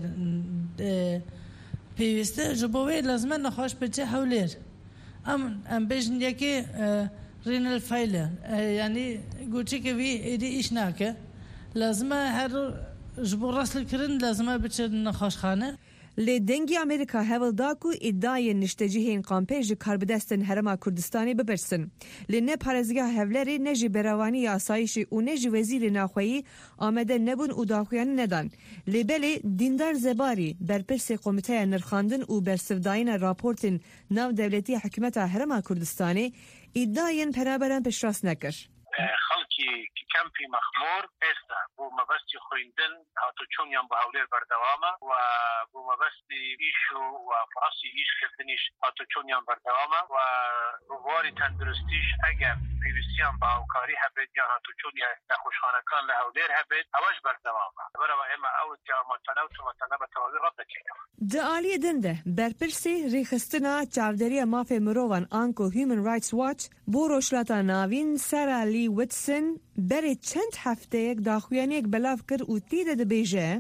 پیوسته جبوه لازمه نخوش بچه حولیر ام ام بیشن یکی رینال فایلر یعنی گوچی که وی ایدی ایش ناکه لازمه هر جبور راسل کرن لازمه بچه نخوش خانه لی دنگی امریکا هول داکو ادعای نشتجیهین قامپه جی کاربدستن هرما کردستانی ببرسن. لی نه پارزگاه هولری نه جی براوانی آسایشی و نه جی وزیر ناخویی آمده نبون و داخویان ندان. لی بلی دیندار زباری برپرس قومته نرخاندن و برسفداین راپورتن ناو دولتی حکومت هرما کردستانی ادعاین پنابران پشراس نکر. خلکی کمپی مخمور است و مبستی خویندن هاتو چونیان با هولیر بردوامه و با مبستی ایشو و فراسی ایش کردنیش هاتو چونیان بردوامه و رواری تندرستیش اگر پیوستیان با اوکاری هبید یا هاتو چونیان نخوشخانکان لهولیر هبید هواش بردوامه برای اما اوت یا متنوت و متنبت تواوی رد کنیم. دعالی دنده برپرسی ریخستنا چاودری مافی مروان آنکو هیومن رایتس واچ بو روشلاتا ناوین سرالی ویتسن بری چند هفته یک داخویانی یک بلاف کر و تیده ده بیجه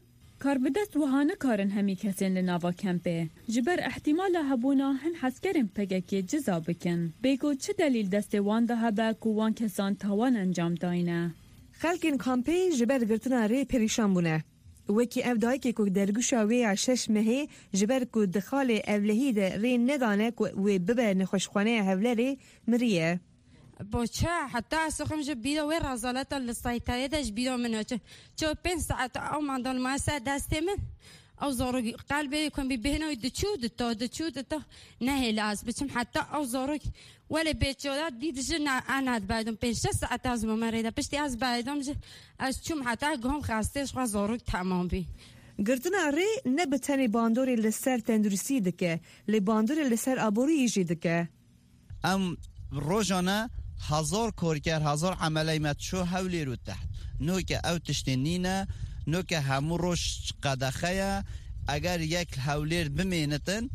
کاربدست وهانه کارن همی کسین لناوا کمپه جبر احتمال هبونا هن حسکرین پگکی جزا بکن بیگو چه دلیل دست وان ده هبه کو وان کسان تاوان انجام داینه خلکین کمپه جبر گرتنا ری پریشان بونه وکی افدایی که که درگوشا وی شش مهی جبر که دخال اولهی ده ری ندانه که وی ببه نخوشخانه هولری مریه بوچه حتی سخم جو بیدو وی رازالت لسایتایی دش بیدو منو چه چه پین ساعت او مندان ما ساعت دسته من او زارو قلبي كان بيبهنا يدتشود التا دتشود التا نهي لاز بتم حتى او زارو ولا بيتشودات دي دجنا انا بعدهم بين شش ساعات از مريضه بشتي از بعدهم از چوم حتى قوم خاستش خو زارو تمام بي گرتنا ری نبتنی باندوری لسر تندرسی دکه لی باندوری لسر آبوری یجی دکه ام روزانه هزار کارگر هزار عملی متشو حولی رو تحت نو که او تشتینینه نو که همو روش قدخه اگر یک حولیر بمینتن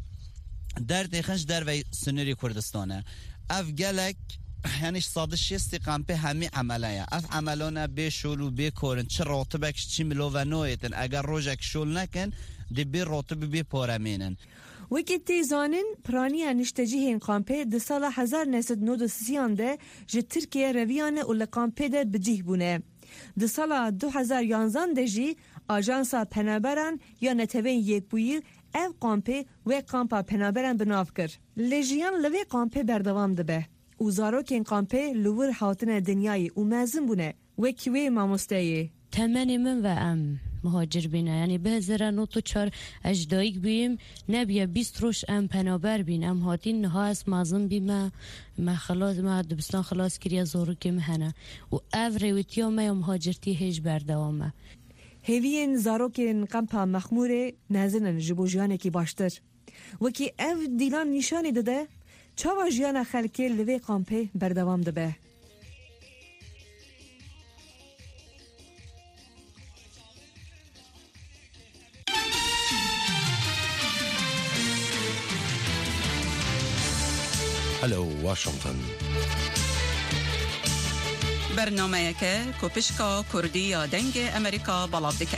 در تیخنش در وی سنری کردستانه اف گلک هنش صاد شستی قمپه همی عملیه اف عملانه بی شول و بی کارن چه راتبکش چی ملو و نویتن اگر روژک شول نکن دی بی راتب بی پارمینن وکی تیزانین پرانی انشتجی هین قامپه ده سال هزار نسد نود و سیان ده جه ترکیه رویانه و لقامپه ده بجیه بونه. ده سال دو هزار یانزان ده جی آجانسا پنابران یا نتوین یک بویی او قامپه و قامپا پنابران بناف کر. لیجیان لوی قامپه بردوام ده به. او زارو که این قامپه لور حاطن دنیای او مازم بونه. وکی وی ماموستایی. تمنی من و ام مهاجر بینه یعنی به هزار نوت و چار اجدایک بیم نبیه بیست روش ام پنابر بین ام هاتین نها از مازم بیم ما خلاص ما دبستان خلاص کریا زورو که مهنه و او رویتیا ما یا مهاجرتی هیچ بردوامه هیوین زاروکین قمپا مخموره نازنن جبو جیانه کی باشتر وکی او دیلان نشانی داده چاوا جیانه خلکه لوی قمپه بردوام دبه هلو واشنطن برنامه که کوپشکا کردی یا دنگ امریکا بلاب دکه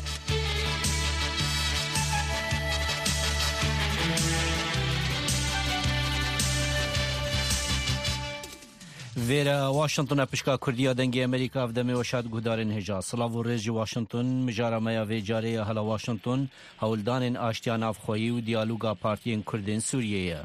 ویرا واشنطن پشکا کردی دنگی امریکا افدمی و شاد گودارن هجا سلاو رژ واشنطن مجارا میا وی جاری هلا واشنطن هولدان آشتیان افخویی و دیالوگا پارتیین کردین سوریه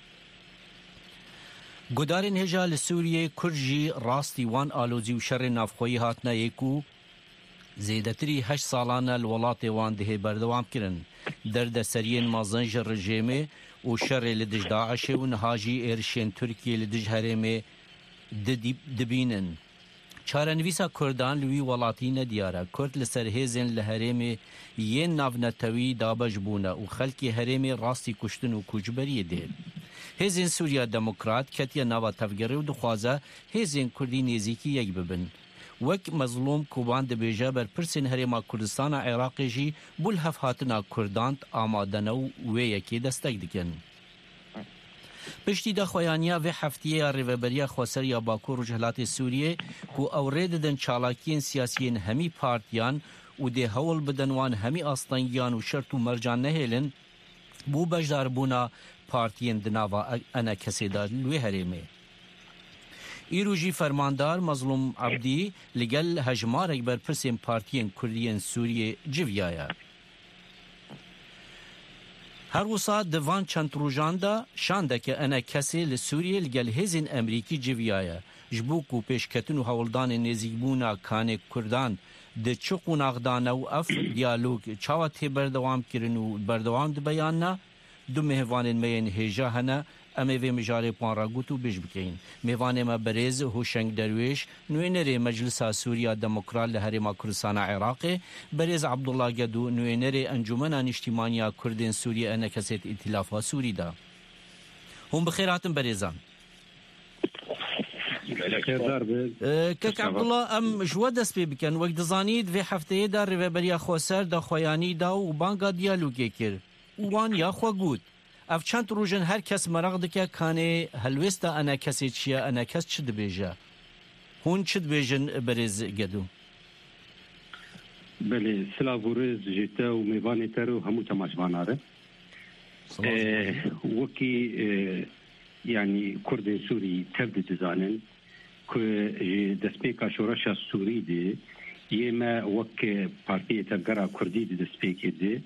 گودارن هجا لسوریه کرجی راستی وان آلوزی و شر نافخویی هاتنا یکو زیدتری هشت سالانه الولات وان ده بردوام کرن درد سرین مازنج رژیمه و شر لدج داعش و نهاجی ارشین ترکیه لدج هرمه دبینن چارنویسا کردان لوی ولاتی ندیاره کرد لسر هیزن لهرمه یه ناونتوی دابج بونه و خلکی هرمه راستی کشتن و کجبری ده هیزن سوریا دموکرات کتیا نوا تفگره و دخوازه هیزن کردی نزیکی یک ببن وک مظلوم کوبان دبیجه بر پرسین هرما کردستان عراقی جی بول هف هاتنا کردانت آمادنو و یکی دستک دکن پشتی دا خویانیا و هفتیه ریوبریا خواسریا باکور و جهلات سوریه کو اورید دن چالاکین سیاسیین همی پارتیان و ده هول بدنوان همی آستانگیان و شرط و مرجان نهیلن بو بجدار بونا پارتیین دناوا انا کسی دار لوی هریمه ایروجی فرماندار مظلوم عبدی لگل هجمار اکبر پرسیم پارتیین کردین سوریه جویایا هر وسا دوان چند روجاندا شانده که انا کسی لسوریه لگل هزین امریکی جویایه جبوک و پیشکتن و هولدان نزیبونا کان کردان د چقو ناغدان او اف دیالوگ چاوتی بردوام کرن و بردوام د بیاننا دو مهوان مین هجا هنه امی وی مجاری پان را گوتو بیش بکین میوان ما بریز هوشنگ درویش نوینری مجلس سوریا دموکرات لهرما کردستان عراق بریز عبدالله گدو نوینری انجمن اجتماعی کردین سوریا انکست ائتلاف سوری دا هم بخیراتن بریزان کک عبدالله ام جوا دست پی بکن وقت دزانید وی هفته دا ریوبریا خوسر دا خویانی دا و بانگا دیالوگی کر وان یا خوا گود اف چند روزن هر کس مرق دکه کانه هلوستا انا کسی چیه انا کس چه دبیجه هون چه دبیجن بریز گدو بله سلاورز جتا و میوان ترو همو تماشواناره وکی يعني كرد سوري تبدي تزانن ك دسبيكا شورشا سوري دي يما وك بارتي تبقرا كردي دي دسبيكي دي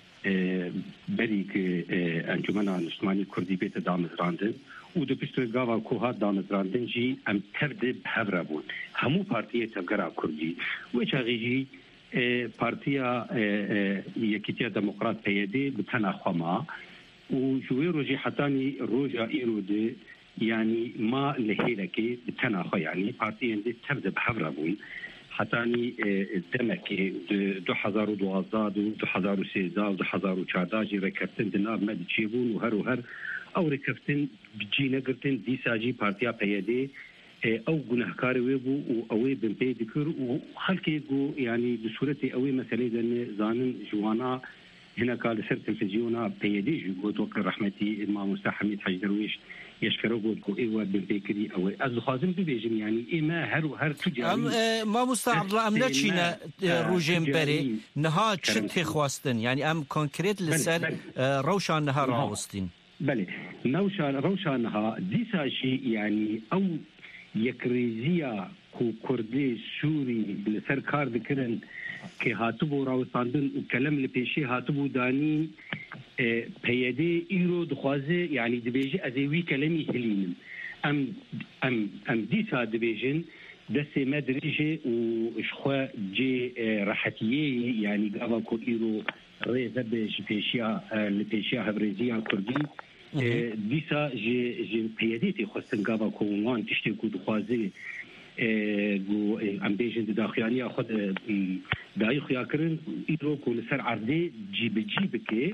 بريك انجمنا نسماني كردي بيت دامزراندن و دو بيستو غاوا كوها دامزراندن جي ام تبدي بهبرابون همو بارتي تبقرا كردي ويش غيجي بارتيا يكيتيا ديمقراط بيدي بتنا خما وجوي روجي حتاني روجا إيرودي يعني ما لهيلكي بتناخو يعني بارتيين دي تبدأ بحفرابون حتاني دمكي دو حزار و دوازداد و دو حزار و سيزداد و دو حزار و چارداجي ركبتن دناب مد تشيبون و هر و هر او ركبتن بجي نقرتن دي ساجي بارتيا بيدي او گناهكاري ويبو و اوي بمبي دكر و خلقي جو يعني بصورتي اوي مسألة دن زانن جوانا هنا قال سر تلفزيونا بيدي جو توكل رحمتي ما مستحمد حج درويش يشكروا قولكم ايوا بالبيكري او از خازم بيجن يعني اما هر هر تجاري ام ما مستعد الله ام نتشينا روجين بري نها تشتي خواستن يعني ام كونكريت لسر روشان نها راوستين بله نوشان روشان نها ديسا شيء يعني او يكريزيا كو كردي سوري لسر كار ذكرن که هاتبو راوستاندن و کلم لپیشی هاتبو دانین پیاده ایرو دخوازه یعنی دبیجه از ایوی کلمی هلینم ام ام ام دیسا دبیجن دست مدرجه و اشخوا جي راحتیه یعنی گاوا کو ایرو ریزه بیش پیشیا لپیشیا هبرزیا کردی دیسا جي جي پیاده تی خواستن گاوا کو وان تشتی کو دخوازه جو ام بيجن داخلانيه خد داي خيا كرن يدرو كل سر عرضي جيب جيبك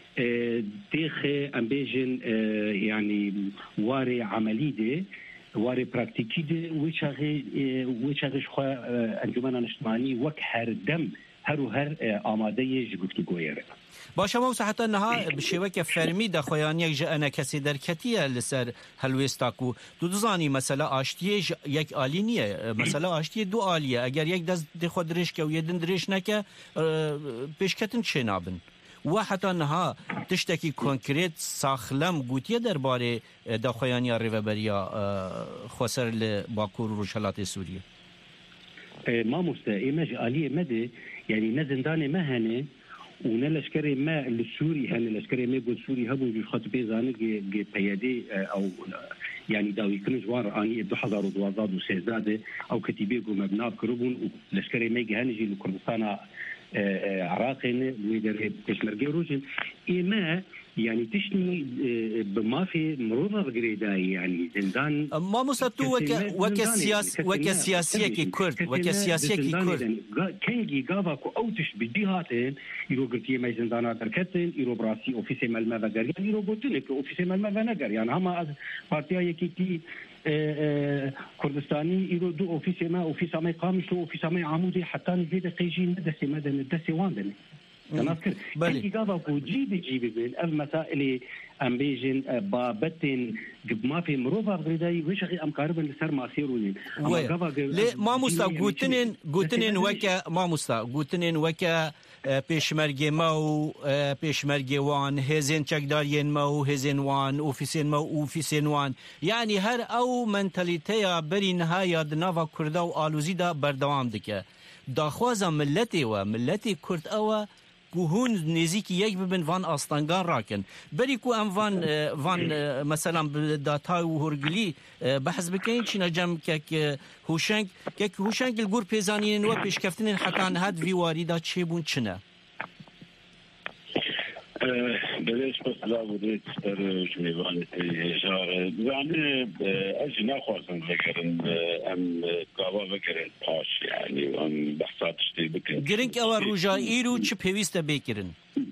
تيخ ام بيجن يعني واري عملي دي واري براكتيكي دي وشاغي وشاغي شخ انجمن اجتماعي وك هر دم هر هر آماده جبت گویره باشه ما صحت انها بشوکه فرمی د خویانی جانا کسی در کتیه لسر هلوستاکو دو دزانی مثلا آشتی یک عالی نیه مثلا آشتی دو عالیه اگر یک دست د خود درش که و یدن درش نکه پیشکتن چه نابن و حتی انها تشتکی کنکریت ساخلم گوتیه درباره د خویانی ریوبریا خسر لباکور و روشلات سوریه ما مستقیمش عالیه مده يعني نزندان ما هنه ونلشكري ما للسوري هن لشكري ما يقول سوري هبو جو خاطر بيزانه جي بيادي او يعني داوي كن جوار اني دو حزار ودوازاد وسيزاده او كتيبه جو مبنى كربون لشكري ما يجي هنجي لكردستان عراقين ويدر بيشمرجي روجن اما يعني تشني بما في مروضه بقريداي يعني زندان ما مستو وك وك سياس وك سياسيه كي كرد وك سياسيه كي كرد كانجي غافاكو اوتش بديهاتين يرو قرتي ما زندانات بركتين يرو براسي اوفيسي مالما بغار يعني يرو بوتلك اوفيسي مالما بنغار يعني هما بارتيا يكي كردستاني يرو دو اوفيسي ما اوفيسا ما قامش اوفيسا ما عمودي حتى نزيد قيجين دسي مدن دسي واندن تنذكر كي غافاكو جيبي جيبي بين المسائل ام بيجن بابتن قبل ما في مروفا بغريداي وش اخي ام قاربا لسر ما سيرونين لي ما مستا غوتنين غوتنين وكا ما مستا غوتنين وكا پیشمرگی ما و پیشمرگی وان هزین چکدارین ما و هزین وان اوفیسین ما و اوفیسین وان یعنی هر او منتالیته بری نهایا دناوا کردا و آلوزی دا بردوام دکه داخوازا ملتی و ملتی کرد او کو هون نزیک یک ببن وان آستانگان راکن بری کو ام وان وان مثلا داتا و هرگلی بحث بکن چینا جم که هوشنگ که هوشنگ الگور پیزانین و پیشکفتن حتی هاد ویواری چه بون چنه بلش بس لا بوديت ستر جميبان تجار يعني أجي نخواصن ذكرن أم قابا بكرن باش يعني أم بحثات شتي بكرن جرينك أول رجاء إيرو چه بيويسته بكرن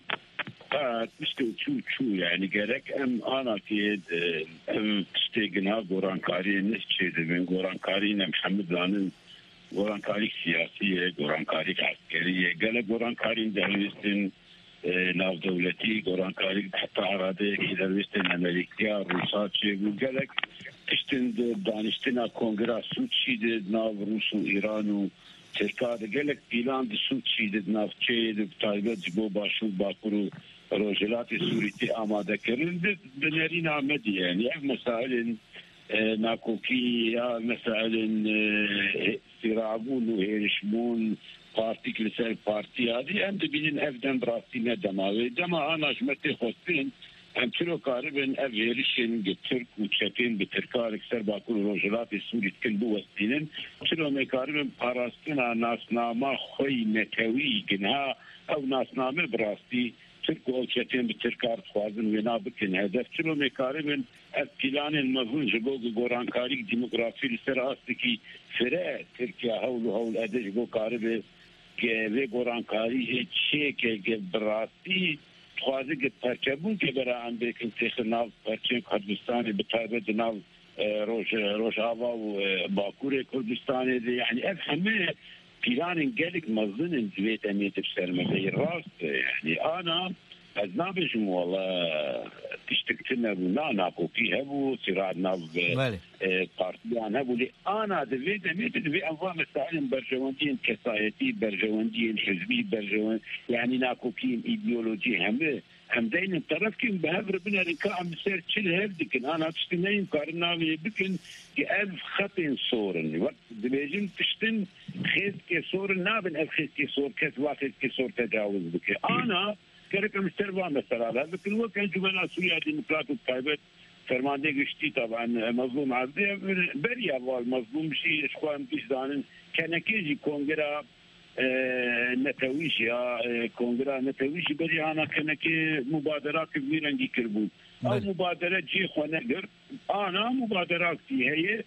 آه تشتي شو شو يعني جرك أم أنا كيد أم تشتي جنا قران كاري نشتي من قران كاري محمد لانن قران كاري سياسية قران كاري عسكرية قال قران كاري دهوستن ناو دولتي قران كاري حتى عراده كده وستن أمريكا روسات شيء وقالك تشتن دانشتنا كونغرس سوتشي ناو روس وإيران وتركيا قالك بيلان سوتشي ناو تشيد بتايبت جو باشو باكرو روجلات سوريتي آماده كرن بنرين عمدي يعني مسائل ناكوكي مسائل سرابون وهيرشمون بارتيك لسر بارتي هذه أنت بين أفدان براسي ندماوي دما أنا جمتي خوستين هم تلو قاربن أفيرشين ترك وتشكين بتركار اكسر باكل روجلات السوري تكن بوستينن تلو مقاربن باراستنا ناسنامه خوي نتوي جنها أو ناسنامه براستي ترك وتشكين بتركار خوازن ونا بكن هدف تلو مقاربن البلان المظن جبوغ غورانكاري ديموغرافي لسر أستكي فرا تركيا هول هول أدج بو قاربه که گورانکاری چه که براتی خوازه که پرچبون که برای آن بیکن تیخ ناو پرچم کردستانی بطربت ناو روش روشاوا و باکور کردستانی دی یعنی اف همه پیران گلک مزن دویت امیت بسرمه راست یعنی آنا از نابجم والله تشتكتنا بنا ناكوكي هبو سرادنا بارتيان هبو لي انا دفيت ميت دفي انظام مسائل برجواندين كسايتي برجواندين حزبي برجوان يعني ناكوكين ايديولوجي هم هم دين الطرف كين بهبر بنا ركا عم سير تشيل هردكن انا تشتنين قارنا بكن كألف خطين صورن وقت دبيجن تشتن خيز كي صور نابن الف خيز كي صور كس واحد كي صور تجاوز بك انا كرك مستروا مثلا هذا كل وقت جبنا سوريا ديمقراطية تايبت فرمانده گشتی طبعا مظلوم عرضه بری اول مظلوم شی اشخوان پیش دانن کنکیجی کنگرا نتویش یا کنگرا نتویش بری آنا کنکی مبادرات کبیرنگی کربون او مبادره جی خونه گر آنا مبادرات تی هیه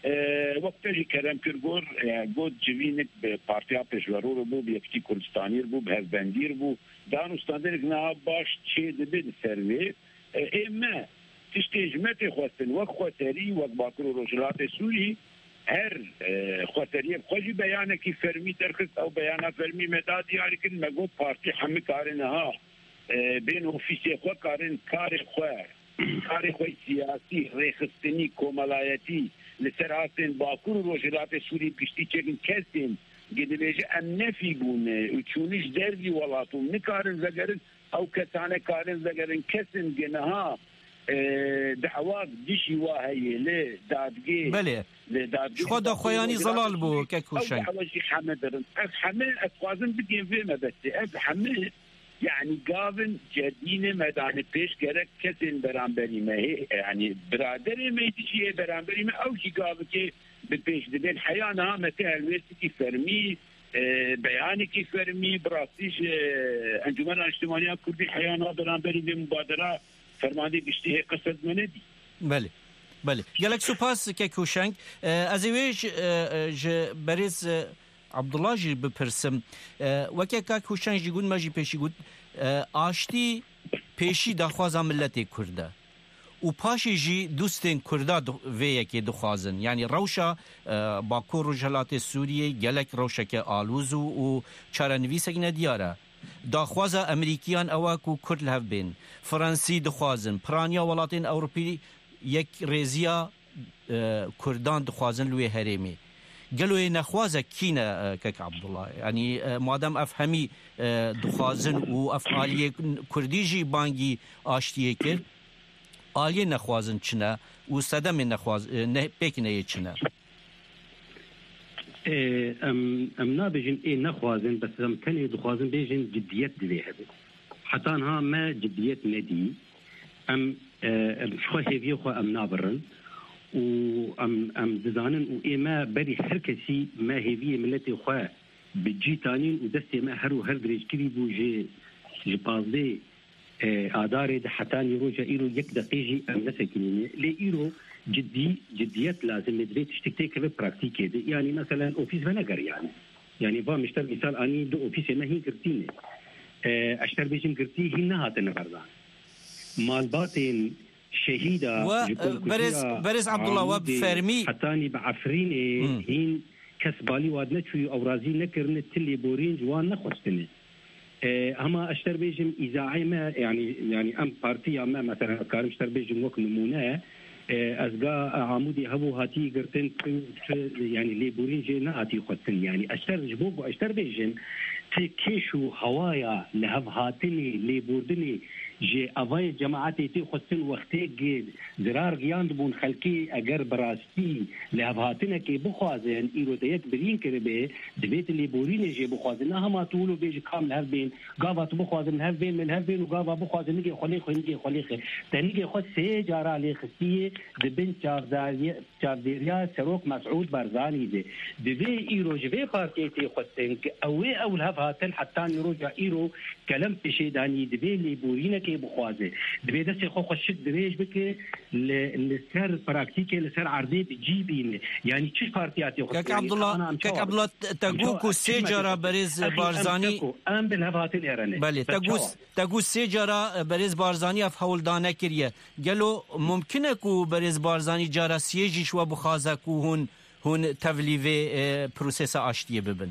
وقتی کرم کرگور گود جوینک به پارتیا پیشورو رو بو بیکتی کردستانیر بو به هزبندیر بو دانستاندر نه باش چه دبید سروی اما تشتیجمت خواستن وقت خواتری وقت باکر و روجلات سوری هر خواتری خوشی بیانه کی فرمی ترخص او بیانه فرمی مداد یاری کن مگو پارتی همه کارن ها بین اوفیسی خواه کارن کار خواه کار خواه سیاسی ریخستنی کوملایتی لسر آسن باکر و روجلات سوری پشتی چکن کسین گده بیجه ام نفی بونه و چونیش دردی ولاتون نکارن زگرن او کسانه کارن زگرن کسین گنه ها دعوات دشي واهي له دادگي بله خود خوياني زلال بو ككوشن او شي حمد اف حمل اتوازن بدي في ما بس اف حمل يعني قابن جدين مدان بيش جرك كسن برامبري ما هي يعني برادر ما يتشي برامبري ما او شي قابك بيش دبل حيانا متى الويستي فرمي بياني كي فرمي براسيش انجمن الاجتماعيه كردي حيانا برامبري بمبادره فرمانده گشتی قصد منه دی بله بله گلک سپاس که کوشنگ از ویش ج بریز عبدالله جی بپرسم وکی که کوشنگ جی گون ماجی پیشی گود آشتی پیشی دخواز ملت کرده و پاشی جی دوستین کرده وی که دخوازن یعنی روشا باکور رجالات سوریه گلک روشا که آلوزو و چارنویس اگه ندیاره داخوازا امریکیان اواکو کرد لحف بین فرانسی دخوازن پرانیا ولاتین اوروپی یک ریزیا کردان دخوازن لوی هریمی قالوا نخوازا كينا كك عبد الله يعني مادام افهمي دخوازن واف آلية كرديجي بانجي آشتيه كر آلية نخوازن چنا و صدم نخواز نه بك نه چنا ام ام نابجن اي نخوازن بس ام تاني دخوازن بيجن جديات دي هذا حتى انها ما جديات ندي ام شخو هيفي خو ام نابرن وام ام دزانن واما بري حركتي ما هيفي ملتي خو بجيتانين ودستي ما هرو هر دريج كري بوجي جي بازدي اداري حتى يروج ايرو يك دقيقي ام نسكيني لي ايرو جدي جديات لازم ندري تشتكي كيف براكتيكي دي. يعني مثلا اوفيس بنقر يعني يعني با مشتر مثال اني دو اوفيس ما هي كرتيني اشتر بيجم كرتي هنا هاتنا بردان مال باطن شهيده برز برز عبد الله واب فرمي حتى بعفرين هين كسبالي وادنا شو اورازي نكرن تلي بورين جوان نخستني اما اشتر بيجم اذاعي ما يعني يعني ام بارتي اما مثلا كارم اشتر بيجم وك نمونه ازقا عمودي هبو هاتي قرتن يعني لي بورين جينا هاتي خدتن يعني اشتر جبوب واشتر بيجم تكيشو هوايا لهب هاتني لي بوردني جي افاي جماعتي تي خدتن وقتي جيد زرار قياند بون خلقي اگر براستي لهب هاتنا كي بخوازن ايرو ديك برين كربه دبيت لي بورين جي بخوازن هما طولو بيجي كامل هربين قابا بخوازن هربين من هربين وقابا بخوازن نجي خليخ نجي خليخ تنجي خد سي جارا لي خسيه دبن چارداريا چارديريا سروك مسعود برزاني دي دبي ايرو جبي بارتي تي خدتن اوي اول هب هاتن حتى يروجا ايرو كلام بشيداني دبي لي بورين كي بخوازه دبي دسي خو خشت دريج بك لسر براكتيكي لسر عرضي بجيبين يعني تشي بارتياتي كاك عبد الله كاك عبد الله تاغوكو سيجرا بريز بارزاني ام بالهبات الايراني بله تاغوس تاغوس سيجرا بريز بارزاني اف هولدانه كريه قالوا ممكن اكو بريز بارزاني جارا سيجي شو بخازكو هون هون تفليفي بروسيس اشتيه ببن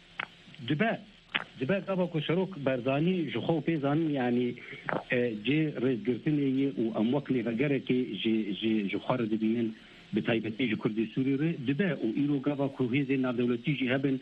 دبا دبا قبل شروك برزاني جخو بيزان يعني جي رئيس قرتني واموكني غجركي جي جي جخار دبيين بتايبتي جي كردي سوري دبا وإيرو قبل كوهيزي نا دولتي جي هبن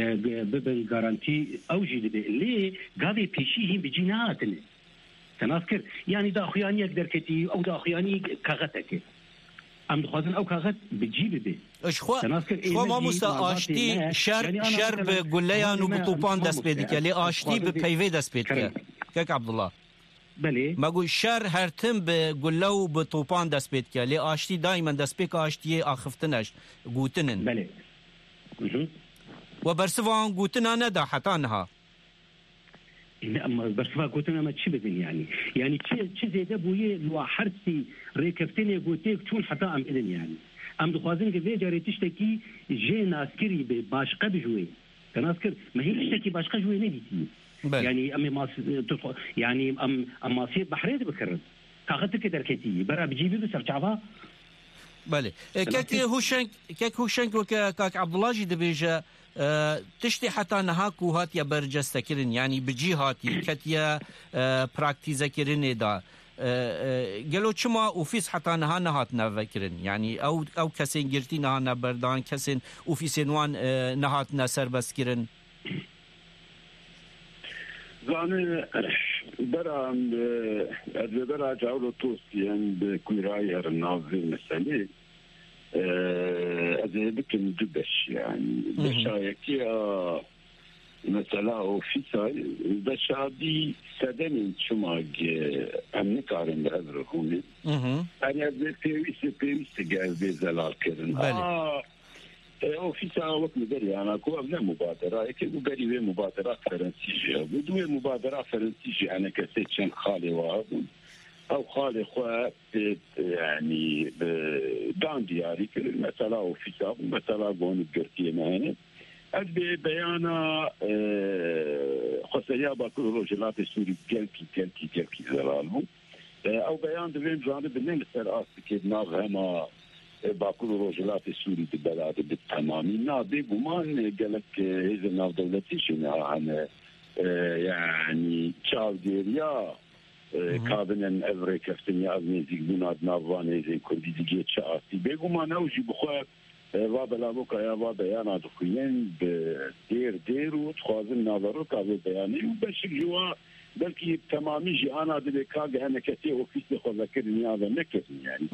ببن غارانتي او جي دبا ليه قاضي بيشي هم بجيناتني تناسكر يعني دا خياني اقدر كتي او دا خياني كغتك ام دخوازن او كاغت بتجيب به اشخوا شخوا ما مستا اشتي شر شر بقوليان وبطوبان دست بيدك اللي اشتي ببيفي دست بيدك كاك عبد الله بله ما قول شر هرتم بقولو بطوبان دست بيدك اللي اشتي دائما دست بيك اشتي اخفتنش قوتنن بله وبرسفان قوتنا ندا حتى انها اما برسفا قوتنا ما تشي بدن يعني يعني تشي تشي زي ده بويه لو حرتي ريكفتني قوتك تون حتى ام اذن يعني ام دخوازن كذا جاري تشتكي جي ناسكري باشقه بجوي تناسكر ما هي تشتكي باشقه جوي نديتي يعني ام ما يعني ام ام ماسيه بحريه بكرد كاغتك دركتي برا بجيبي بسرچاوا بله كاك هوشنك كاك هوشنك وكاك عبد الله جي دبيجا أه تشتي حتى نهاكو هاتيا برجستكرن يعني بجي هاتي كتيا أه براكتيزكرن دا أه قالوا شما اوفيس حتى نها نهات نفكرن يعني او او كسين جرتي نها نبردان كسين اوفيسين وان أه نهات نسر بسكرن زاني برا برا جاولو توسيان بكويراي هرنازي مسألة أزاي بكن دبش يعني بشايكي مثلا أوفيساي بشادي سدنين شماغ أمني كارن بهذا هوني أنا بيويس بيويس جاي بزلال كرن آه أوفيسا وقت مدري أنا كو أبناء مبادرة يكيد مبادرة مبادرات فرنسية ودوي مبادرة فرنسية أنا كسيتشن خالي وابن أو خالي خوا يعني دان دياري مثلا أوفيسا مثلا قون الجرتية معنا أدبي بيانا خسيا باكل رجلات السوري جلكي جلكي جلكي زلالهم أو بيان دوين جانب النين السرعات كيد ناغهما باكل رجلات السوري بالبلاد بالتمامي نادي بمان قالك هذا ناف دولتي شنو عن يعني تشال ديريا كابن افري كفتني ازميزي بناد نافاني زي كردي ديجي تشاتي بيغمان اوجي بخوا وابلا بوكا يا بابا يا نادخين بدير دير وتخازن نظرو كابل بياني وباش جوا بلكي تمامي جي انا دبكاغ انا كتي اوفيس خو ذكرني هذا نكتني يعني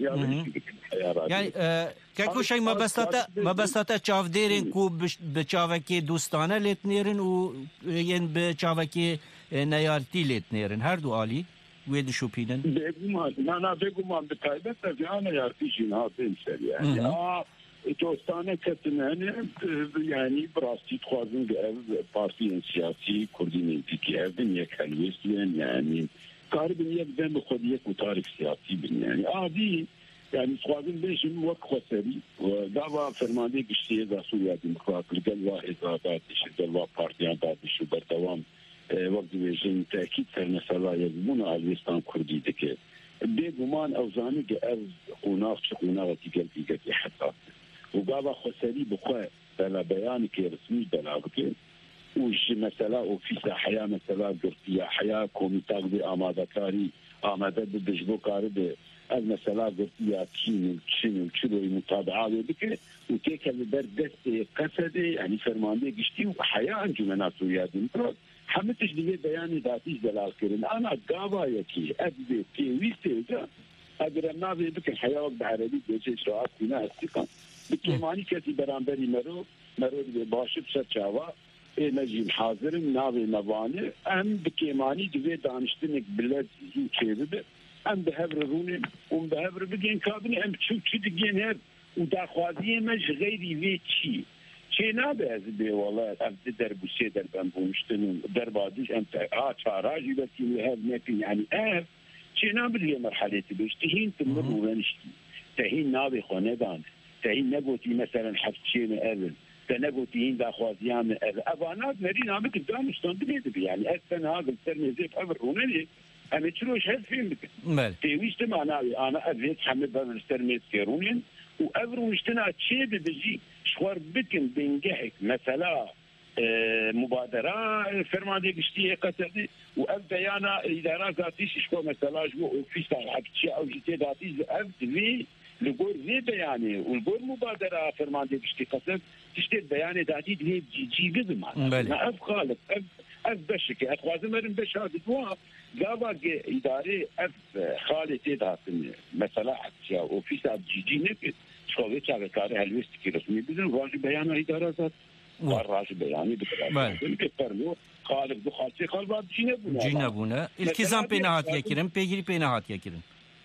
يعني كاكو شيء ما بساته ما بساته چافديرين کو بچاوكي دوستانه لتنيرن و ين بچاوكي نيارتي لتنيرن هر دو عالي ويد شو بينن بيغمان ما انا بيغمان بتايبت انا يارتي جنا بنسر يعني اه دوستانه كتنه يعني براستي خوازن بارتي سياسي كوردينيتي كيفن يكالويسين يعني قاربن يبدأ خوديك وتاريخ سياسي بن يعني عادي يعني خوازن ليش وقت خسري ودعوة فرماندي قشتي ذا سوريا ديمقراط الجلوة إزادات الجلوة بارتيان بعد شو بردوام وقت بيجين تأكيد فرنسلا يزمون علويستان كردي دكي بيغمان أوزاني كأز قناغ شقناغ تيجل تيجل حساس وقابا خسري بخوا بلا بياني كي رسمي بلا بكي وش مثلا وفيسا حياة مثلا قرطية حياة كوميتاق دي آماده كاري آماده بجبو كاري دي از مثلا قرطية تشين وتشين وتشلوي متابعة بكي وتيكا لبر دست قصدي يعني فرماندي قشتي وحياة انجمنا سوريا ديمقراط حمتش دي بياني ذاتيش دلال كرن انا قابا يكي ادبي كيويستي جا اقرم بي بكي حياة وقت عربي بيجي شراعات فينا استيقان بكيماني كسي برانبري مرو مرو باشب سرچاوا اي نجيم حاضر ناوي نواني ام بكيماني دوي دانشتنك بلد زو چيبه ام بهبر روني ام بهبر بگين كابني ام چو چو دگين هب وداخوازي مج غيري وي چي چي نابه از بي والله ام دربوسي در بم بومشتن درباديش ام اه چاراجي بكي هب نكي يعني اف چي نابه لي مرحلة بيش تهين تمر ونشتي تهين ناوي خونه دانه تهين نقوتي مثلا حفتشين اذن تنقوتين داخوازيان اذن ابانات مرين عمك دانشتان بنيد يعني اثن هذا الترميزي بحبر رونالي انا تشلوش هاد فين بك تيويشت معناوي انا ابيت حمد بابا الترميز كيرونين وابرو اشتنا تشيب بجي شوار بكن بنجحك مثلا اه مبادرة فرماندي قشتيه قتلي وابدا يانا ادارات ذاتيش شكو مثلا جو اوفيس حكتشي او جيتي ذاتيش ابد في الجور زي بياني والجور مبادرة فرماندي قشتي قتل تشتي بياني ذاتي دي جي قدم انا اب خالق اب اب بشك اخوازم مرن بش هذا دوا قابا اداري اب خالتي ذاتن مثلا حكتشي اوفيس اب جي جي نك شكو تشاغ كاري هلوستي رسمي بدون واجب بيان ادارات والراج بياني بكرامه خالق دخالتي خالبات جينبونا جينبونا التزام بينات يكرم بيجري بينات يكرم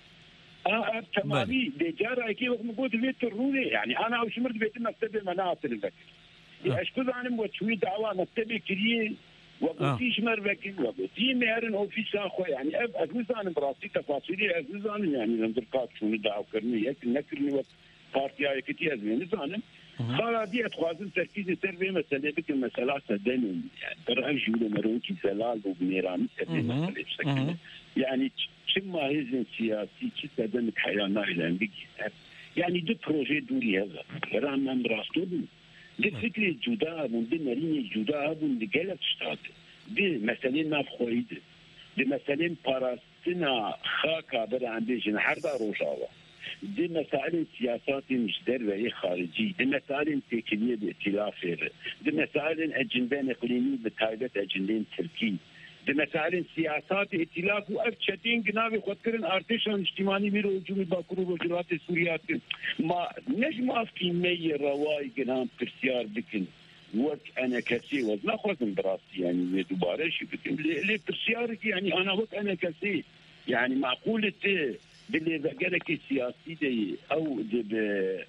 اه تمامي دجاره كي وقت موجود بيت الروني يعني انا وشمرت بيت مكتب مناطق البك اشكو انا موتوي دعوه مكتب كريه وقتي شمر بك وقتي مهرن اوفيس اخو يعني اب ازوزان براسي تفاصيلي ازوزان يعني نندرقات شو ندعو كرني هيك نكرني وقت بارتيا كتي ازين زانم خلا دي اتخوازن تركيز سربي مسألة بك المسألة سدن يعني ترى جولة مرون كي زلال وبنيراني سدن مسألة بشكل يعني كما هزن سياسي كي سدن حيانا إلى أنبيجي يعني دو بروجي دوري هذا كرام من راستو دي فكرة جدا من دي مريني جدا من دي قلت شتات دي مسألة نافخويد دي مسألة باراستنا خاكا برا عندي جن حردا روشاوة دي مسائل سياسات مجدر وهي خارجي دي مسائل تكنية بائتلاف دي مسائل أجندين إقليمي بتايبة أجندين تركي دي مسائل سياسات ائتلاف وأفتشتين قنابي خدكرن ارتشان اجتماعي ميرو هجومي باكرو وجلات سوريات ما نجم أفكي مي رواي قنام برسيار بكن وقت أنا كسي وزنا خوزن براسي يعني دوباره شي بكن ليه برسيارك يعني أنا وقت أنا كسي يعني معقولة باللي بقرك السياسي دي او دي ب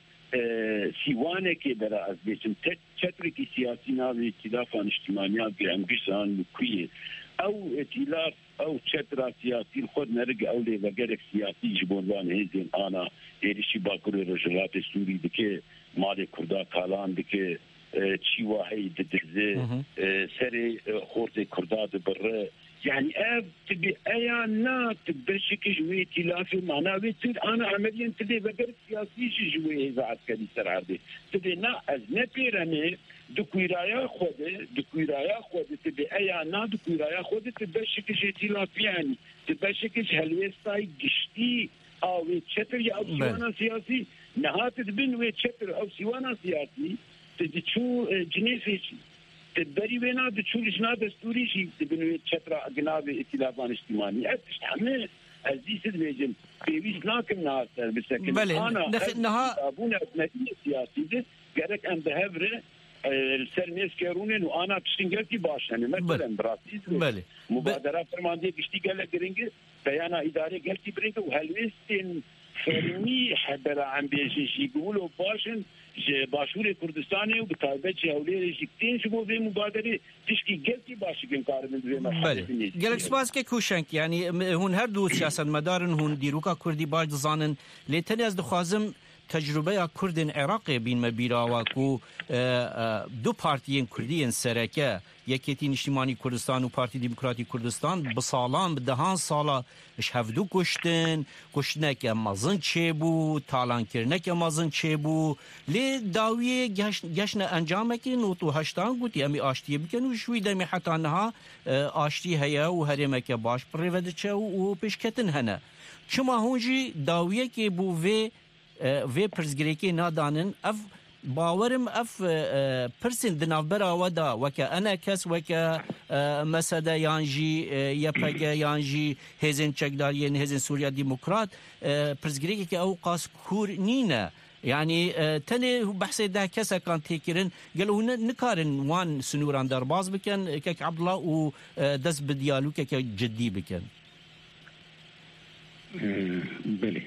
سيوانه كي برا ازبيشن تترك السياسي ناوي ائتلافا اجتماعيات بانجسان كوي او ائتلاف او تشترا سياسي خود نرجع او لي بقرك سياسي جبوان هيزين انا ايرشي باكر رجلات السوري دكي مالي كردا كالان دكي تشي واحد ددزي سري خورتي كردا دبره يعني اب تبي ايانا تبشك جوي تلافي معناه انا عمليا تبي بقر سياسي جوي اذا عسكري سرعدي تبي نا از نبيرني دكويرايا خود دكويرايا خود تبي ايانا دكويرايا خود تبشك جي تلافي يعني تبشك هلوستاي قشتي او تشتر او سيوانا سياسي نهات تبين وي تشتر او سيوانا سياسي تجي شو جنيفيشي تبري وينا بتشولش نا دستوري شيء تبني شطرة جناب ائتلافان اجتماعي أتشتعمل عزيز الوجن في ويش لكن ناس بسكن أنا نها أبونا أثناء سياسي ده قالك أن بهبره السرنيس كيرونين وأنا تشتنقلتي باش يعني مثلا براسيز مبادرة فرماندية قشتي قالك برينجي بيانا إداري قلتي برينجي وهلوستين فرمي حبرا عم بيجي يقولوا باشن باشور كردستاني وبتابعت هولي جكتين شبو في مبادرة تشكي قلتي باشي كن كارمن زي ما بله قالك سباس كي كوشنك يعني هون هر دو سياسة مدارن هون ديروكا كردي باش دزانن لتني از دخوازم تجربه کردن عراقی بین مبیرا و کو دو پارتیین کردیین سرکه یکیتی نشتیمانی کردستان و پارتی دموکراتی کردستان بسالان بدهان سالا اش هفدو کشتن کشتنک مازن چه بو تالان کرنک مازن چه بو لی داویه گشن انجام که نوتو هشتان گوتی امی آشتی بکن و شوی دمی حتی انها آشتی هیا و هرمک باش پریوده چه و پیشکتن هنه چما هونجی داویه که بو وی وی پرزگریکی نادانن اف باورم اف پرسن دنافبرا ودا وکا انا کس وکا مسدا یانجی یپگا یانجی هزن چکدارین هزن سوریا ديمقراط پرزگریکی که او قاس کور نینه يعني تاني بحث ده كسا كان تيكرن قالوا نكارن وان سنوران درباز بكن كك عبد الله ودس بديالو كك جدي بكن بلي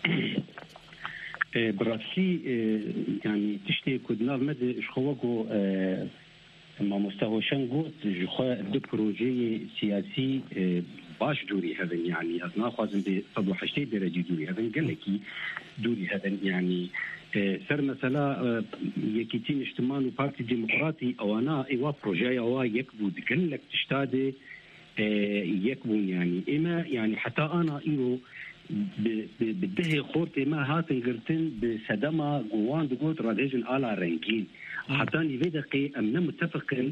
براسي يعني تشتي كودنا مد شخوغو ما مستوشن قوت جخوا دو بروجي سياسي باش دوري هذا يعني أثناء خوازن بصدو حشتي درجي دوري هذا قال لكي دوري هذا يعني سر مثلا يكيتين اجتماع بارتي ديمقراطي او انا ايوا بروجي او يكبو قال لك تشتادي يكبو يعني اما يعني حتى انا ايرو بدهي خورتي ما هاتن قرتن بسدما قوان دقوت راديجن على رنكين حتى نفيدقي امنا متفقين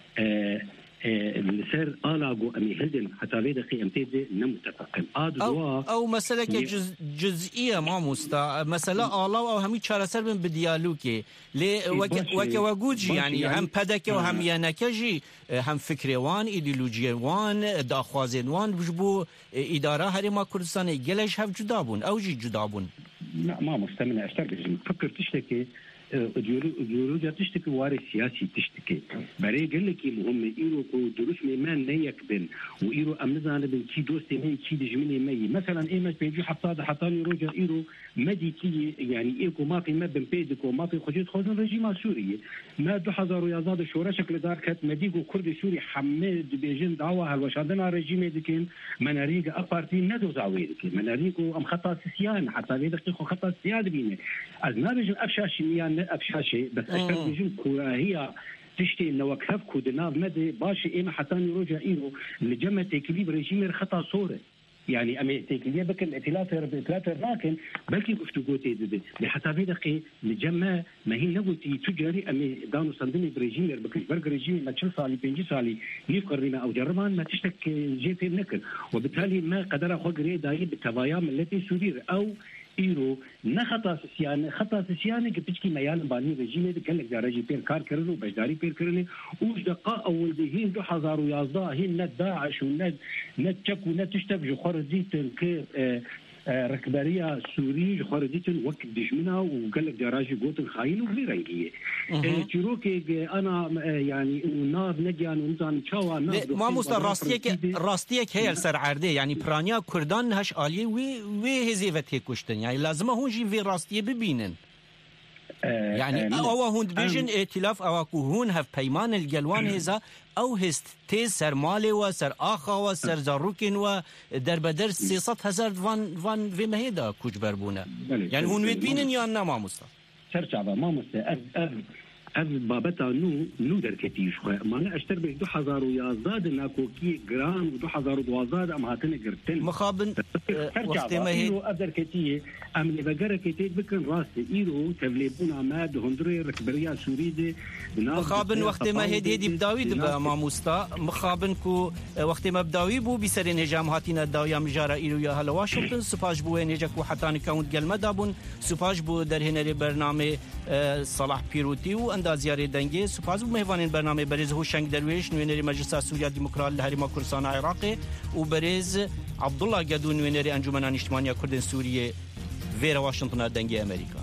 السر آلاقو أمي هلدن حتى فيدقي امتيد نمتفقين أو, أو مسألة جز جزئية ما مستا مسألة آلاو أو همي چارة سر بن بديالوكي لي وكا وقوجي يعني هم پدك وهم ينكجي هم فكريوان إيديولوجيوان داخوازينوان بجبو إدارة هرما كردستاني جلش هف جدابون أو جي جدابون لا ما مستمنى أشترك فكر تشتكي جورجا تشتكي واري سياسي تشتكي بري قال لك مهم ايرو كو دروس ميمان نيكبن وايرو امنزان بن كي دوستي من كي دجمني مي مثلا ايما بيجي حطاد حطاني روجا ايرو مدي كي يعني ايكو ما في مبن بيدكو ما في خجيت خوزن رجيم سوري ما دو حزار يازاد شورا شكل دار كات مديكو كرد سوري حمد بيجن دعوه هالوشادنا رجيم دكين مناريق ابارتي ندو زاوي دكين مناريقو ام خطا سيان حتى بيدك خطا سياد بينه از نارج افشاش ميان افشاشي بس اشتغل بيجن هي تشتي انه وكهف كودنا مدي باشي اما حتى نروجا ايرو لجمع تكليب رجيم خطا صوره يعني امي تكليه بكل ائتلاف ائتلاف لكن بلكي قفتو قوتي دي حتى في دقي لجمع ما هي نقولتي تجاري امي دانو صندني بريجيم بكل برج رجيم ما تشل صالي بينجي صالي يفكرنا او جرمان ما تشتك جيت النكر وبالتالي ما قدر اخو قري دايب بالتبايام التي سورير او ايرو نخطا سيانه خطا سيانه كتشكي ميال باني رجيم قال لك درجه بير كار كرنو بجداري بير كرني وش دقاء اول دهين دو حزار ويازدا هين ند داعش وند ند تشك وند تشتك جخور زيت ك ركباريه سوري جخور زيت وقت دجمنا وقال لك دراجه قوت الخاين وغير رنجيه تشروكي انا يعني نار نجيان ونزان تشاوا ما مستر راستيك راستيك هي السر عرده يعني برانيا كردان هش عاليه وي وي هزيفت كشتن يعني لازم هون جي في راستيه ببينن يعني او هون بيجن ائتلاف او هون هف بيمان الجلوان هذا او هست تي سر مالي و سر اخا و سر زاروكين و در بدر سيصد هزار فان فان في مهيدا كوج بربونه يعني هون بينن يا ما مستر سرچابا ما مستر از بابتا نو نو دركتي شو ما انا اشتر به دو حزار ويازاد ناكوكي جرام ودو حزار ودوازاد ام هاتن قرتن مخابن وقت ما هي ادركتي ام لبقره كتي بكن راس ايرو تبليبونا ماد هندري ركبريا سوريدي مخابن وقت ما هي دي بداوي ما مستا مخابن كو وقت ما بداوي بو بيسرين هجام هاتينا داويا مجارا ايرو يا هلا واشنطن سفاج بو نيجك وحتى كاونت قال مدابون سفاج بو در هنا برنامج صلاح بيروتي و دا زیاره دنگی سپاس بو مهوانین برنامه برز هوشنگ درویش نوینری مجلس سوریا دموکرات لهرما کردستان عراق و برز عبدالله گدون نوینری انجمن اجتماعی کردن سوریه ویرا واشنطن دنگی امریکا